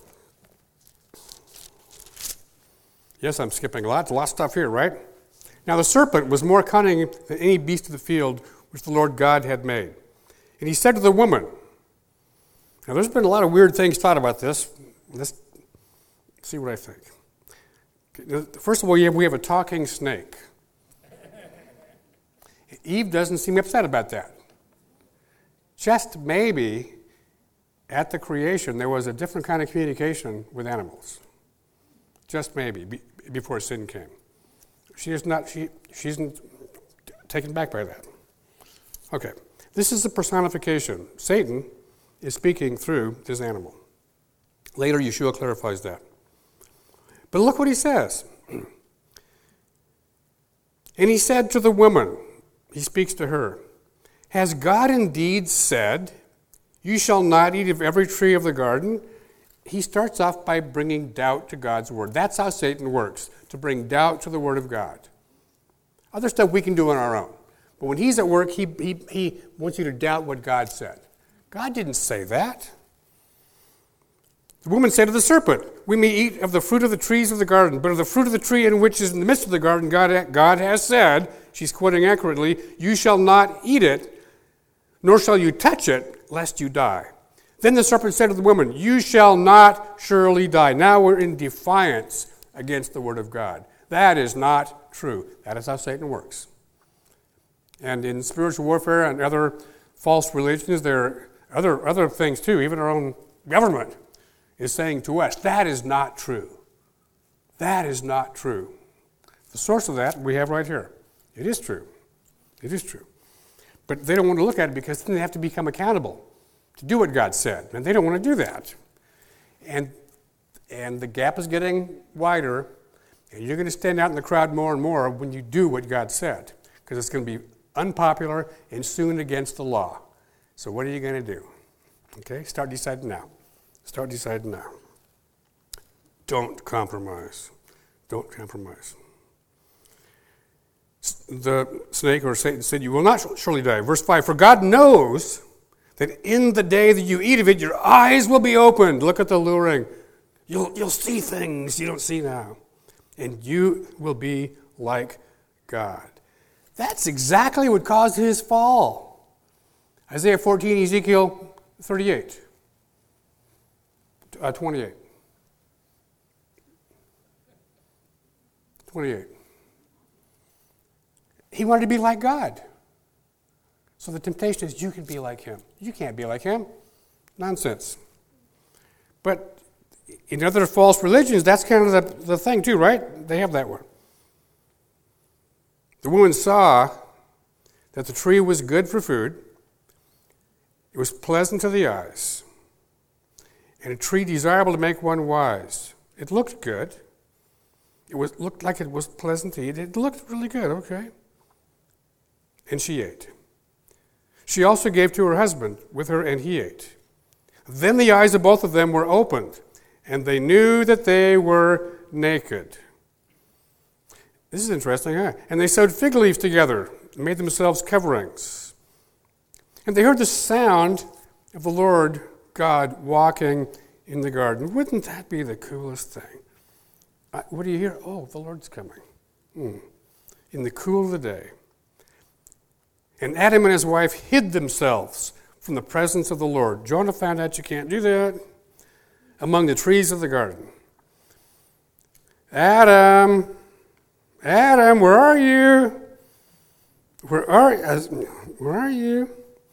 Yes, I'm skipping a lot. There's a lot of stuff here, right? Now the serpent was more cunning than any beast of the field which the Lord God had made. And he said to the woman, now there's been a lot of weird things taught about this. Let's see what I think. First of all, we have a talking snake. Eve doesn't seem upset about that. Just maybe at the creation there was a different kind of communication with animals. Just maybe, be, before sin came. She is not, she, she's taken back by that. Okay, this is the personification. Satan is speaking through this animal. Later, Yeshua clarifies that. But look what he says. And he said to the woman, he speaks to her, has God indeed said, you shall not eat of every tree of the garden? He starts off by bringing doubt to God's word. That's how Satan works, to bring doubt to the word of God. Other stuff we can do on our own. But when he's at work, he, he, he wants you to doubt what God said. God didn't say that. The woman said to the serpent, we may eat of the fruit of the trees of the garden, but of the fruit of the tree in which is in the midst of the garden, God, God has said, she's quoting accurately, you shall not eat it, nor shall you touch it, lest you die. Then the serpent said to the woman, you shall not surely die. Now we're in defiance against the word of God. That is not true. That is how Satan works. And in spiritual warfare and other false religions, there are other, other things too. Even our own government is saying to us, that is not true. That is not true. The source of that we have right here. It is true. It is true. But they don't want to look at it because then they have to become accountable to do what God said. And they don't want to do that. And And the gap is getting wider, and you're going to stand out in the crowd more and more when you do what God said, because it's going to be unpopular and soon against the law. So what are you going to do? Okay, start deciding now. Start deciding now. Don't compromise. Don't compromise. The snake or Satan said, you will not surely die. Verse five, for God knows that in the day that you eat of it, your eyes will be opened. Look at the luring. You'll, you'll see things you don't see now. And you will be like God. That's exactly what caused his fall. Isaiah fourteen, Ezekiel thirty-eight. Uh, twenty-eight. twenty-eight. He wanted to be like God. So the temptation is you can be like him. You can't be like him. Nonsense. But in other false religions, that's kind of the, the thing too, right? They have that one. The woman saw that the tree was good for food. It was pleasant to the eyes. And a tree desirable to make one wise. It looked good. It was looked like it was pleasant to eat. It looked really good, okay. And she ate. She also gave to her husband with her, and he ate. Then the eyes of both of them were opened, and they knew that they were naked. This is interesting, huh? And they sewed fig leaves together and made themselves coverings. And they heard the sound of the Lord God walking in the garden. Wouldn't that be the coolest thing? Uh, what do you hear? Oh, the Lord's coming. Hmm. In the cool of the day. And Adam and his wife hid themselves from the presence of the Lord. Jonah found out you can't do that. Among the trees of the garden. Adam, Adam, where are you? Where are where are you?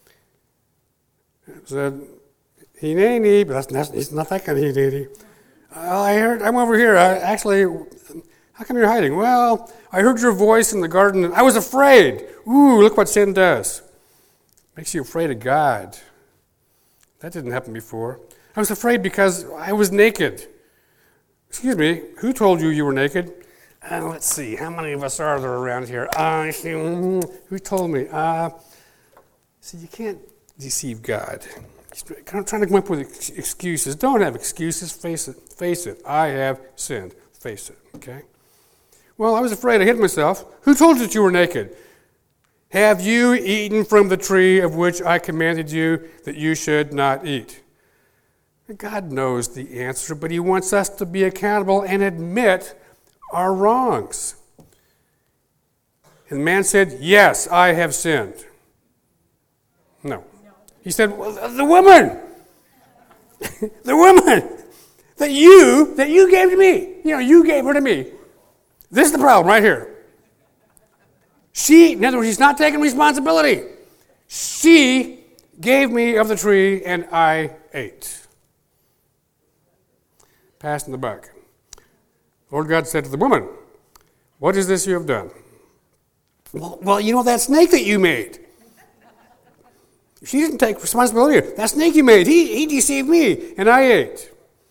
It said, Hineni, but that's not, it's not that kind of Hineni. Oh, I heard, I'm over here. I, actually, how come you're hiding? Well, I heard your voice in the garden, and I was afraid. Ooh, look what sin does. Makes you afraid of God. That didn't happen before. I was afraid because I was naked. Excuse me, who told you you were naked? Uh, let's see, how many of us are there around here? Uh, who told me? Uh, see, you can't deceive God. I'm trying to come up with excuses. Don't have excuses. Face it. Face it. I have sinned. Face it. Okay? Well, I was afraid. I hid myself. Who told you that you were naked? Have you eaten from the tree of which I commanded you that you should not eat? God knows the answer, but he wants us to be accountable and admit our wrongs. And the man said, yes, I have sinned. No. He said, well, the woman, the woman that you, that you gave to me, you know, you gave her to me. This is the problem right here. She, in other words, he's not taking responsibility. She gave me of the tree and I ate. Passing the buck. Lord God said to the woman, what is this you have done? Well, well, you know that snake that you made. She didn't take responsibility. That snake you made, he, he deceived me, and I ate.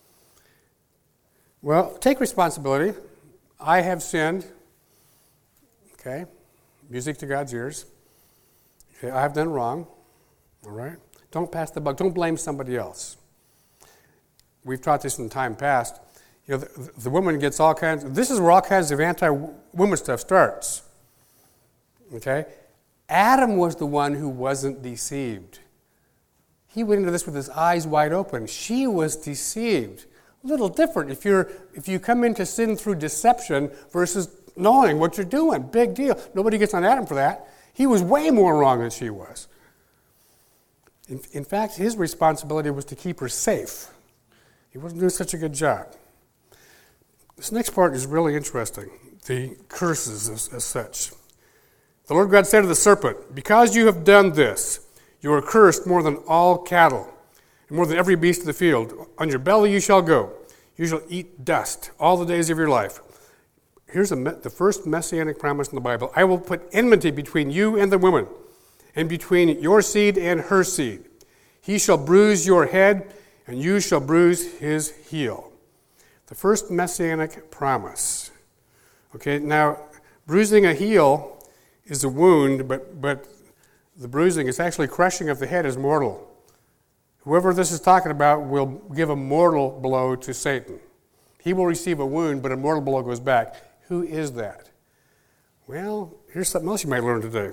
Well, take responsibility. I have sinned. Okay? Music to God's ears. Okay, I have done wrong. All right? Don't pass the buck. Don't blame somebody else. We've taught this in time past. You know, the, the woman gets all kinds. This is where all kinds of anti-woman stuff starts. Okay? Adam was the one who wasn't deceived. He went into this with his eyes wide open. She was deceived. A little different if you're if you come into sin through deception versus knowing what you're doing. Big deal. Nobody gets on Adam for that. He was way more wrong than she was. In, in fact, his responsibility was to keep her safe. He wasn't doing such a good job. This next part is really interesting. The curses as, as such. The Lord God said to the serpent, because you have done this, you are cursed more than all cattle, and more than every beast of the field. On your belly you shall go. You shall eat dust all the days of your life. Here's a, the first messianic promise in the Bible. I will put enmity between you and the woman, and between your seed and her seed. He shall bruise your head, and you shall bruise his heel. The first messianic promise. Okay, now, bruising a heel is a wound, but, but the bruising is actually crushing of the head is mortal. Whoever this is talking about will give a mortal blow to Satan. He will receive a wound, but a mortal blow goes back. Who is that? Well, here's something else you might learn today.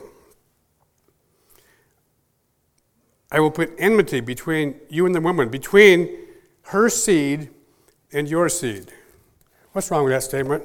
I will put enmity between you and the woman, between her seed and your seed. What's wrong with that statement?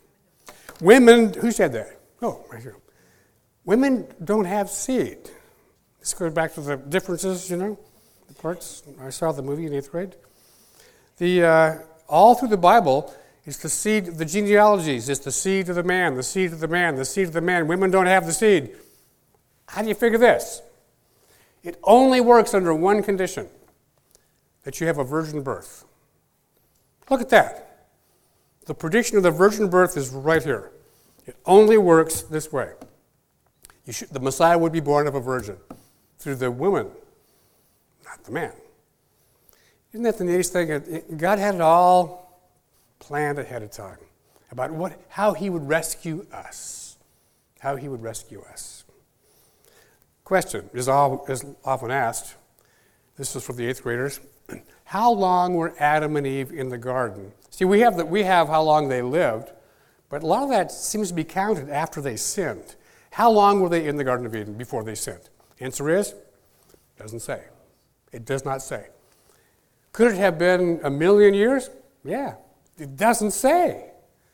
Women, who said that? Oh, right here. Women don't have seed. This goes back to the differences, you know, the parts. I saw the movie in eighth grade. The uh, all through the Bible, it's the seed, the genealogies. It's the seed of the man, the seed of the man, the seed of the man. Women don't have the seed. How do you figure this? It only works under one condition, that you have a virgin birth. Look at that. The prediction of the virgin birth is right here. It only works this way. You should, the Messiah would be born of a virgin through the woman, not the man. Isn't that the neatest thing? God had it all planned ahead of time about what, how he would rescue us. How he would rescue us. Question is, all, is often asked. This is for the eighth graders. How long were Adam and Eve in the garden? See, we have, the, we have how long they lived, but a lot of that seems to be counted after they sinned. How long were they in the Garden of Eden before they sinned? Answer is, doesn't say. It does not say. Could it have been a million years? Yeah. It doesn't say.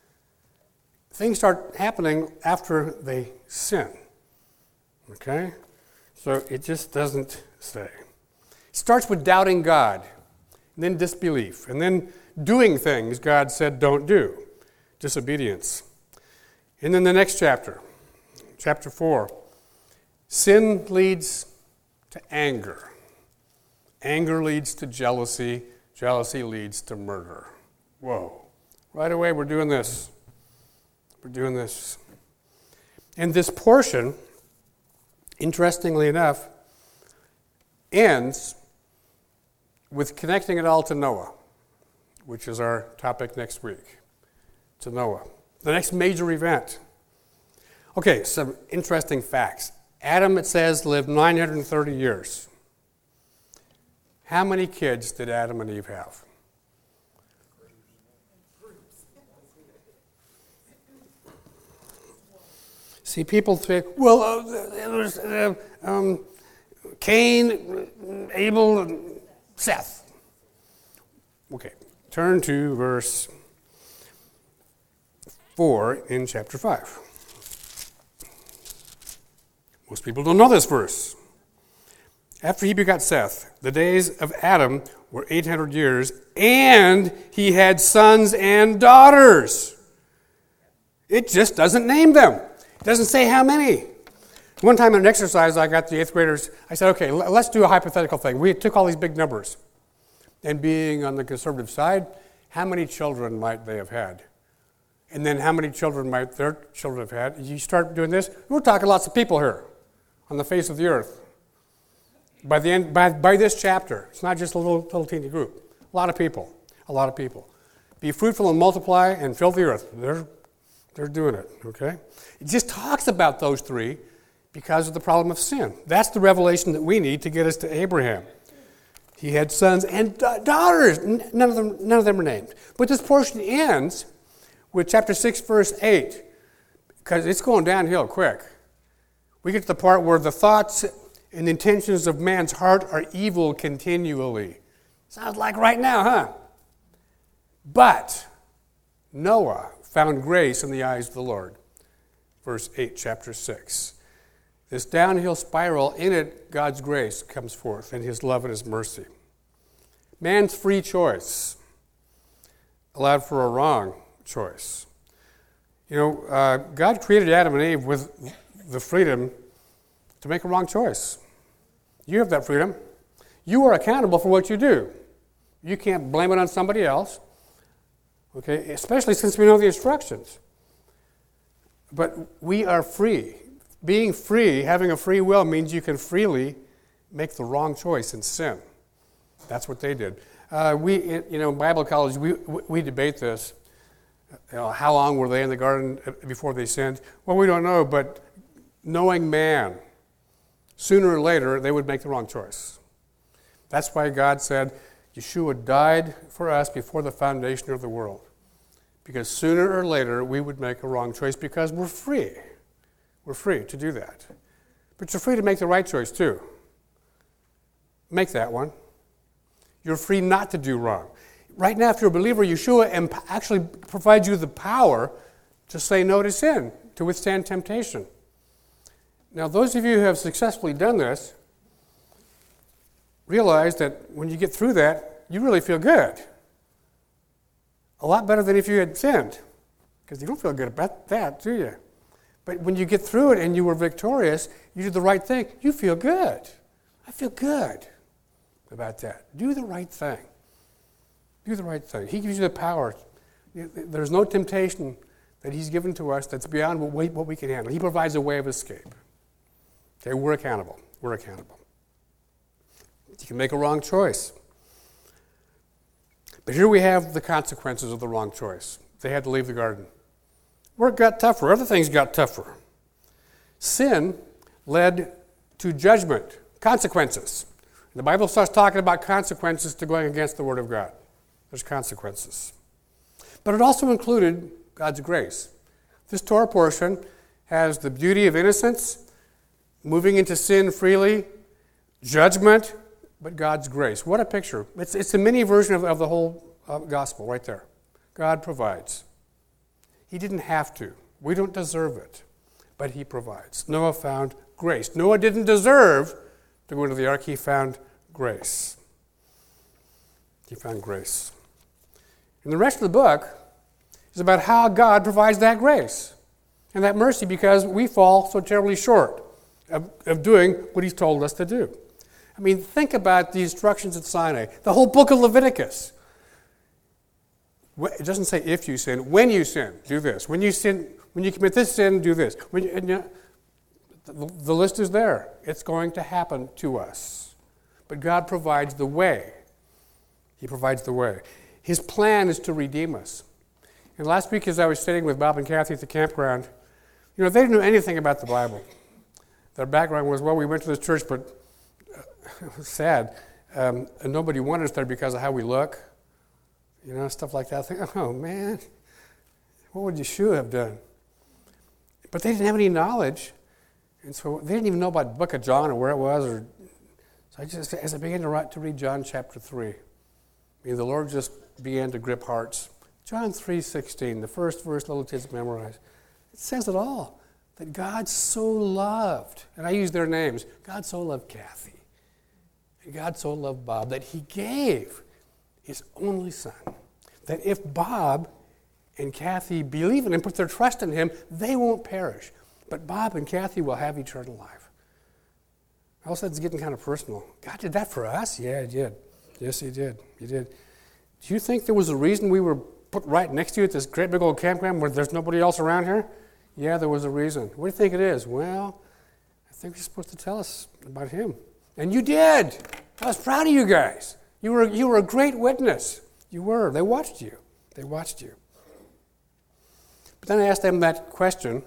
Things start happening after they sin. Okay? So it just doesn't say. It starts with doubting God, and then disbelief, and then doing things God said don't do, disobedience. And then the next chapter, chapter four, sin leads to anger. Anger leads to jealousy. Jealousy leads to murder. Whoa. Right away, we're doing this. We're doing this. And this portion, interestingly enough, ends with connecting it all to Noah, which is our topic next week, to Noah. The next major event. Okay, some interesting facts. Adam, it says, lived nine hundred thirty years. How many kids did Adam and Eve have? See, people think, well, uh, there was uh, um, Cain, Abel, and Seth. Okay, turn to verse four in chapter five. Most people don't know this verse. After he begot Seth, the days of Adam were eight hundred years, and he had sons and daughters. It just doesn't name them. It doesn't say how many. One time in an exercise, I got the eighth graders, I said, okay, let's do a hypothetical thing. We took all these big numbers. And being on the conservative side, how many children might they have had? And then how many children might their children have had? You start doing this, we're talking lots of people here on the face of the earth. By the end, by, by this chapter, it's not just a little, little teeny group. A lot of people, a lot of people. Be fruitful and multiply and fill the earth. They're, they're doing it, okay? It just talks about those three because of the problem of sin. That's the revelation that we need to get us to Abraham. He had sons and da- daughters. None of them, none of them are named. But this portion ends with chapter six, verse eight, because it's going downhill quick. We get to the part where the thoughts and intentions of man's heart are evil continually. Sounds like right now, huh? But Noah found grace in the eyes of the Lord. Verse eight, chapter six. This downhill spiral, in it, God's grace comes forth, and his love and his mercy. Man's free choice allowed for a wrong choice. You know, uh, God created Adam and Eve with the freedom to make a wrong choice. You have that freedom. You are accountable for what you do. You can't blame it on somebody else, okay, especially since we know the instructions. But we are free. Being free, having a free will, means you can freely make the wrong choice and sin. That's what they did. Uh, we, you know, in Bible college, we we debate this. You know, how long were they in the garden before they sinned? Well, we don't know, but knowing man, sooner or later, they would make the wrong choice. That's why God said, Yeshua died for us before the foundation of the world. Because sooner or later, we would make a wrong choice because we're free. We're free to do that. But you're free to make the right choice, too. Make that one. You're free not to do wrong. Right now, if you're a believer, Yeshua imp- actually provides you the power to say no to sin, to withstand temptation. Now, those of you who have successfully done this realize that when you get through that, you really feel good. A lot better than if you had sinned, because you don't feel good about that, do you? But when you get through it and you were victorious, you did the right thing, you feel good. I feel good about that. Do the right thing. Do the right thing. He gives you the power. There's no temptation that he's given to us that's beyond what we, what we can handle. He provides a way of escape. Okay, we're accountable. We're accountable. You can make a wrong choice. But here we have the consequences of the wrong choice. They had to leave the garden. Work got tougher. Other things got tougher. Sin led to judgment, consequences. The Bible starts talking about consequences to going against the Word of God. There's consequences. But it also included God's grace. This Torah portion has the beauty of innocence, moving into sin freely, judgment, but God's grace. What a picture. It's, it's a mini version of, of the whole uh, gospel right there. God provides. He didn't have to. We don't deserve it, but he provides. Noah found grace. Noah didn't deserve to go into the ark. He found grace. He found grace. And the rest of the book is about how God provides that grace and that mercy because we fall so terribly short of, of doing what he's told us to do. I mean, think about the instructions at Sinai. The whole book of Leviticus. It doesn't say if you sin. When you sin, do this. When you sin, when you commit this sin, do this. When you, and you, the, the list is there. It's going to happen to us. But God provides the way. He provides the way. His plan is to redeem us. And last week as I was sitting with Bob and Kathy at the campground, you know, they didn't know anything about the Bible. Their background was, well, we went to this church, but it was sad. Um, and nobody wanted us there because of how we look. You know, stuff like that. I think, oh, man, what would Yeshua have done? But they didn't have any knowledge. And so they didn't even know about the book of John or where it was. Or So I just, as I began to, write, to read John chapter three, I mean, the Lord just began to grip hearts. John three sixteen, the first verse, little kids memorize. It says it all, that God so loved, and I use their names, God so loved Kathy, and God so loved Bob, that he gave his only son, that if Bob and Kathy believe in him, put their trust in him, they won't perish. But Bob and Kathy will have eternal life. All of a sudden it's getting kind of personal. God did that for us? Yeah, he did. Yes, he did. He did. Do you think there was a reason we were put right next to you at this great big old campground where there's nobody else around here? Yeah, there was a reason. What do you think it is? Well, I think you're supposed to tell us about him. And you did. I was proud of you guys. You were, you were a great witness. You were. They watched you. They watched you. But then I asked them that question.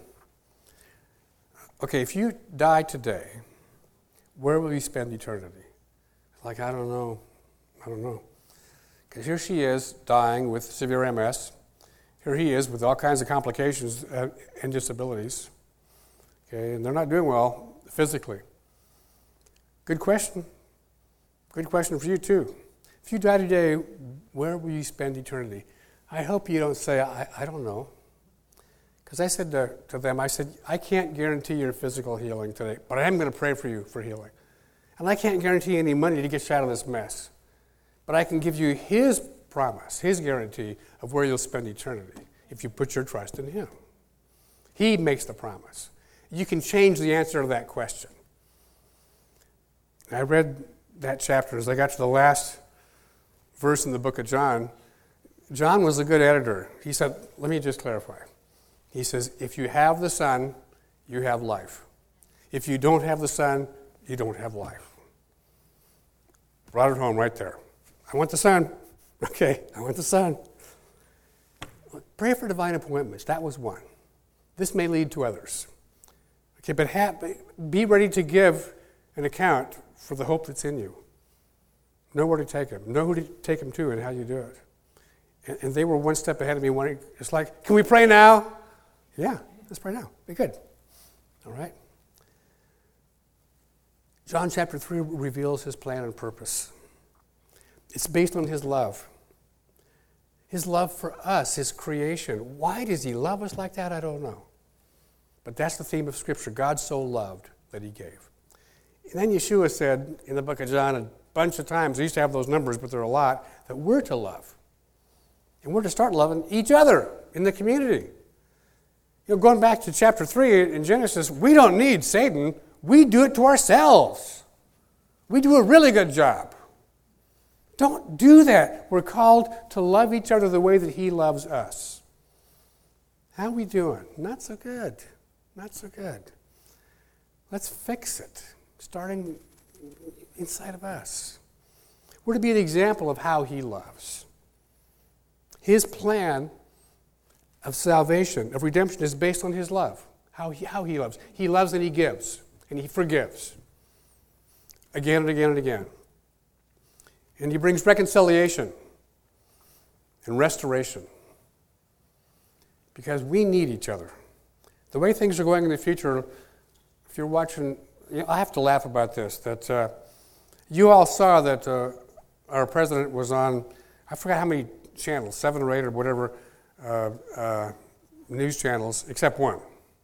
Okay, if you die today, where will you spend eternity? Like, I don't know. I don't know. Because here she is dying with severe M S. Here he is with all kinds of complications and disabilities. Okay, and they're not doing well physically. Good question. Good question for you too. If you die today, where will you spend eternity? I hope you don't say, I, I don't know. Because I said to, to them, I said, I can't guarantee your physical healing today, but I am going to pray for you for healing. And I can't guarantee any money to get you out of this mess. But I can give you his promise, his guarantee of where you'll spend eternity if you put your trust in him. He makes the promise. You can change the answer to that question. I read that chapter as I got to the last verse in the book of John. John was a good editor. He said, let me just clarify. He says, if you have the Son, you have life. If you don't have the Son, you don't have life. Brought it home right there. I want the Son. Okay, I want the Son. Pray for divine appointments. That was one. This may lead to others. Okay, but have, be ready to give an account for the hope that's in you. Know where to take him. Know who to take him to and how you do it. And, and they were one step ahead of me. Wanting, it's like, can we pray now? Yeah, let's pray now. Be good. All right? John chapter three reveals his plan and purpose. It's based on his love. His love for us, his creation. Why does he love us like that? I don't know. But that's the theme of Scripture. God so loved that he gave. And then Yeshua said in the book of John a bunch of times, I used to have those numbers, but there are a lot, that we're to love. And we're to start loving each other in the community. You know, going back to chapter three in Genesis, we don't need Satan. We do it to ourselves. We do a really good job. Don't do that. We're called to love each other the way that he loves us. How are we doing? Not so good. Not so good. Let's fix it, starting inside of us. We're to be an example of how he loves. His plan of salvation, of redemption, is based on his love, how he, how he loves. He loves and he gives, and he forgives. Again and again and again. And he brings reconciliation and restoration. Because we need each other. The way things are going in the future, if you're watching, you know, I have to laugh about this, that uh, you all saw that uh, our president was on, I forgot how many channels, seven or eight or whatever, uh, uh, news channels, except one.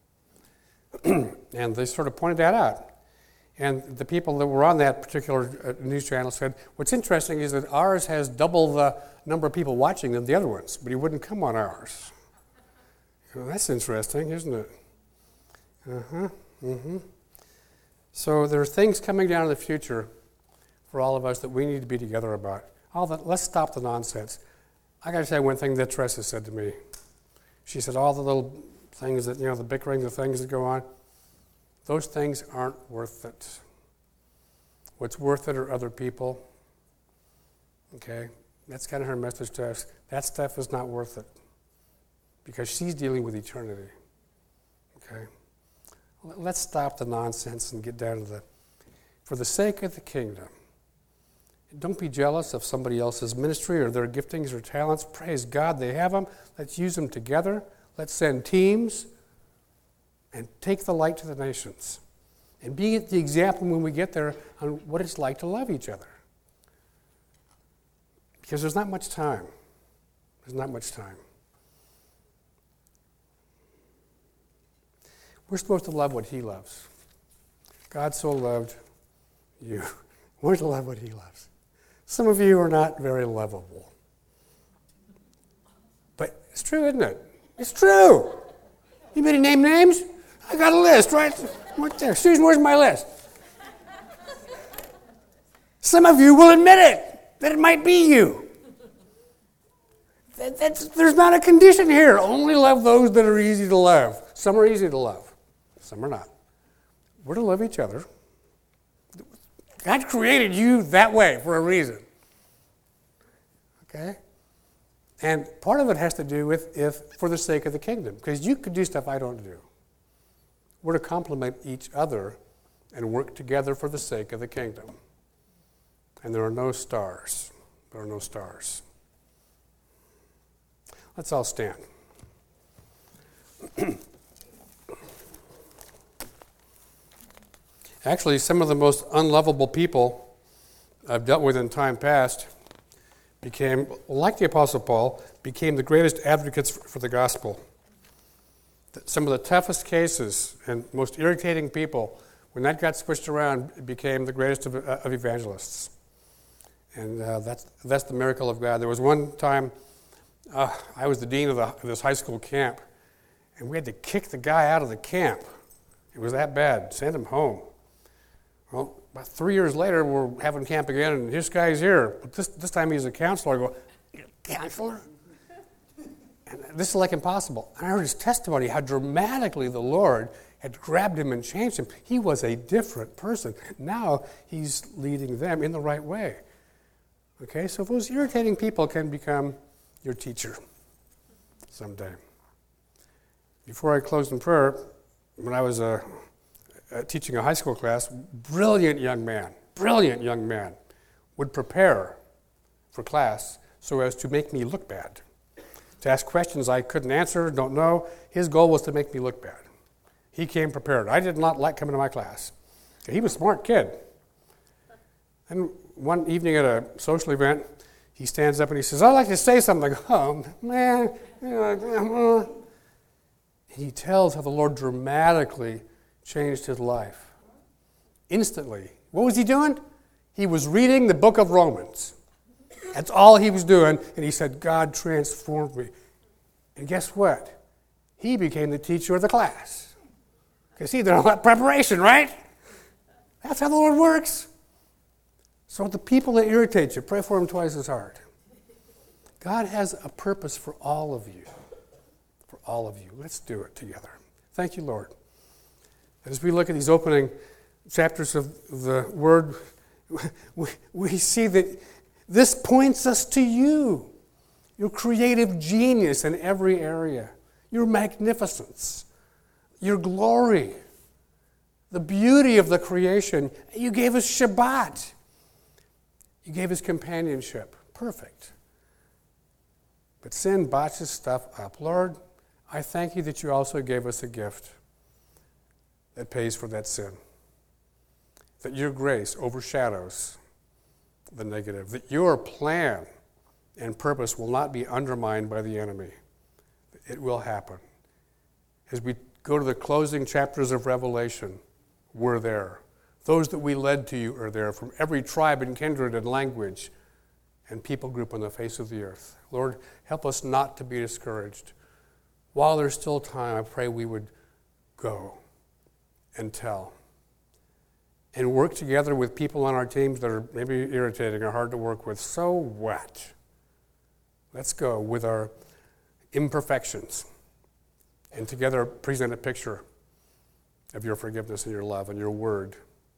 And they sort of pointed that out. And the people that were on that particular uh, news channel said, what's interesting is that ours has double the number of people watching than the other ones, but he wouldn't come on ours. Well, that's interesting, isn't it? Uh-huh, mm-hmm. So there are things coming down in the future for all of us that we need to be together about. All that, let's stop the nonsense. I got to say one thing that Teresa said to me. She said all the little things that, you know, the bickering, the things that go on, those things aren't worth it. What's worth it are other people. Okay? That's kind of her message to us. That stuff is not worth it. Because she's dealing with eternity. Okay? Let's stop the nonsense and get down to the, for the sake of the kingdom. Don't be jealous of somebody else's ministry or their giftings or talents. Praise God, they have them. Let's use them together. Let's send teams and take the light to the nations. And be the example when we get there on what it's like to love each other. Because there's not much time. There's not much time. We're supposed to love what he loves. God so loved you. We're to love what he loves. Some of you are not very lovable. But it's true, isn't it? It's true. Anybody name names? I got a list right, right there. Susan, where's my list? Some of you will admit it, that it might be you. That, that's, there's not a condition here. Only love those that are easy to love. Some are easy to love. Some are not. We're to love each other. God created you that way for a reason. Okay? And part of it has to do with if for the sake of the kingdom. Because you could do stuff I don't do. We're to complement each other and work together for the sake of the kingdom. And there are no stars. There are no stars. Let's all stand. Actually, some of the most unlovable people I've dealt with in time past became, like the Apostle Paul, became the greatest advocates for the gospel. Some of the toughest cases and most irritating people, when that got switched around, became the greatest of, uh, of evangelists. And uh, that's that's the miracle of God. There was one time, uh, I was the dean of, the, of this high school camp, and we had to kick the guy out of the camp. It was that bad. Send him home. Well, about three years later, we're having camp again, and this guy's here. But this this time he's a counselor. I go, counselor? And this is like impossible. And I heard his testimony, how dramatically the Lord had grabbed him and changed him. He was a different person. Now he's leading them in the right way. Okay, so those irritating people can become your teacher someday. Before I closed in prayer, when I was uh, uh, teaching a high school class, brilliant young man, brilliant young man would prepare for class so as to make me look bad, to ask questions I couldn't answer, don't know. His goal was to make me look bad. He came prepared. I did not like coming to my class. He was a smart kid. And one evening at a social event, he stands up and he says, I'd like to say something. I go, oh, man. And he tells how the Lord dramatically changed his life. Instantly. What was he doing? He was reading the book of Romans. That's all he was doing. And he said, God transformed me. And guess what? He became the teacher of the class. Because he did all that preparation, right? That's how the Lord works. So the people that irritate you, pray for them twice as hard. God has a purpose for all of you. For all of you. Let's do it together. Thank you, Lord. As we look at these opening chapters of the Word, we, we see that this points us to you. Your creative genius in every area. Your magnificence. Your glory. The beauty of the creation. You gave us Shabbat. You gave us companionship. Perfect. But sin botches stuff up. Lord, I thank you that you also gave us a gift that pays for that sin. That your grace overshadows the negative. That your plan and purpose will not be undermined by the enemy. It will happen. As we go to the closing chapters of Revelation, we're there. Those that we led to you are there from every tribe and kindred and language and people group on the face of the earth. Lord, help us not to be discouraged. While there's still time, I pray we would go and tell and work together with people on our teams that are maybe irritating or hard to work with. So what? Let's go with our imperfections and together present a picture of your forgiveness and your love and your word.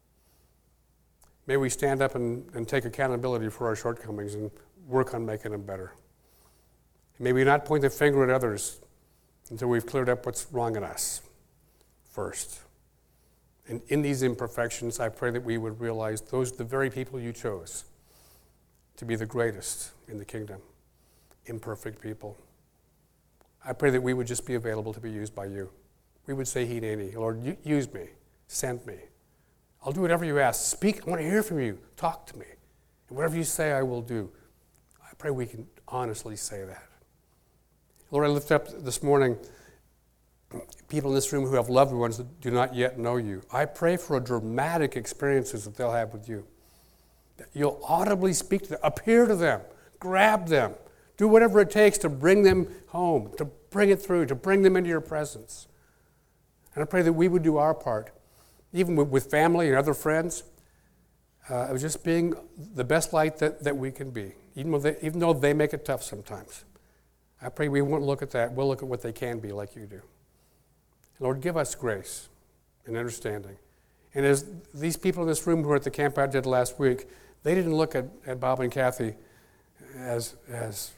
May we stand up and, and take accountability for our shortcomings and work on making them better. May we not point the finger at others until we've cleared up what's wrong in us first. And in these imperfections, I pray that we would realize those are the very people you chose to be the greatest in the kingdom, imperfect people. I pray that we would just be available to be used by you. We would say, Hineni, Lord, use me, send me. I'll do whatever you ask. Speak, I want to hear from you. Talk to me. And whatever you say, I will do. I pray we can honestly say that. Lord, I lift up this morning people in this room who have loved ones that do not yet know you. I pray for a dramatic experiences that they'll have with you. That you'll audibly speak to them, appear to them, grab them, do whatever it takes to bring them home, to bring it through, to bring them into your presence. And I pray that we would do our part, even with family and other friends, uh, of just being the best light that, that we can be, even though, they, even though they make it tough sometimes. I pray we won't look at that. We'll look at what they can be like you do. Lord, give us grace and understanding. And as these people in this room who were at the camp out did last week, they didn't look at, at Bob and Kathy as, as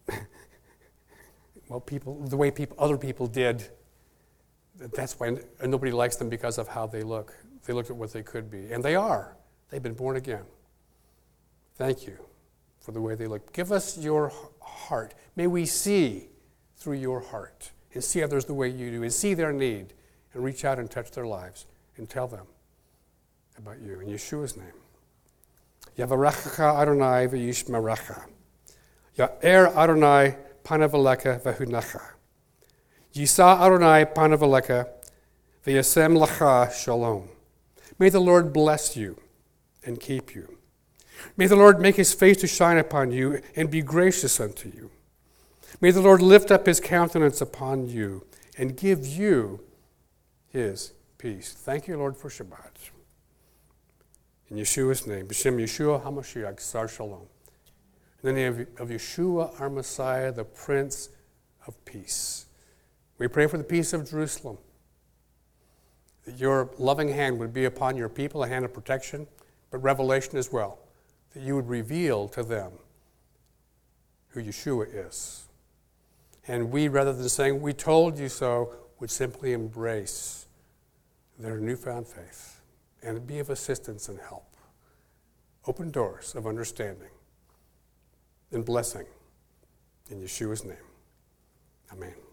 well, people, the way people, other people did. That's why nobody likes them, because of how they look. They looked at what they could be. And they are. They've been born again. Thank you for the way they look. Give us your heart. May we see through your heart and see others the way you do and see their need and reach out and touch their lives and tell them about you. In Yeshua's name. Yavarecha Adonai v'yishmerecha. Ya'er Adonai panav alecha v'hunecha. Yisa Adonai panav alecha v'yasem lecha shalom. May the Lord bless you and keep you. May the Lord make his face to shine upon you and be gracious unto you. May the Lord lift up his countenance upon you and give you his peace. Thank you, Lord, for Shabbat. In Yeshua's name, B'Shem Yeshua HaMashiach, Sar Shalom. In the name of Yeshua, our Messiah, the Prince of Peace. We pray for the peace of Jerusalem, that your loving hand would be upon your people, a hand of protection, but revelation as well, that you would reveal to them who Yeshua is. And we, rather than saying, we told you so, would simply embrace their newfound faith and be of assistance and help. Open doors of understanding and blessing in Yeshua's name. Amen.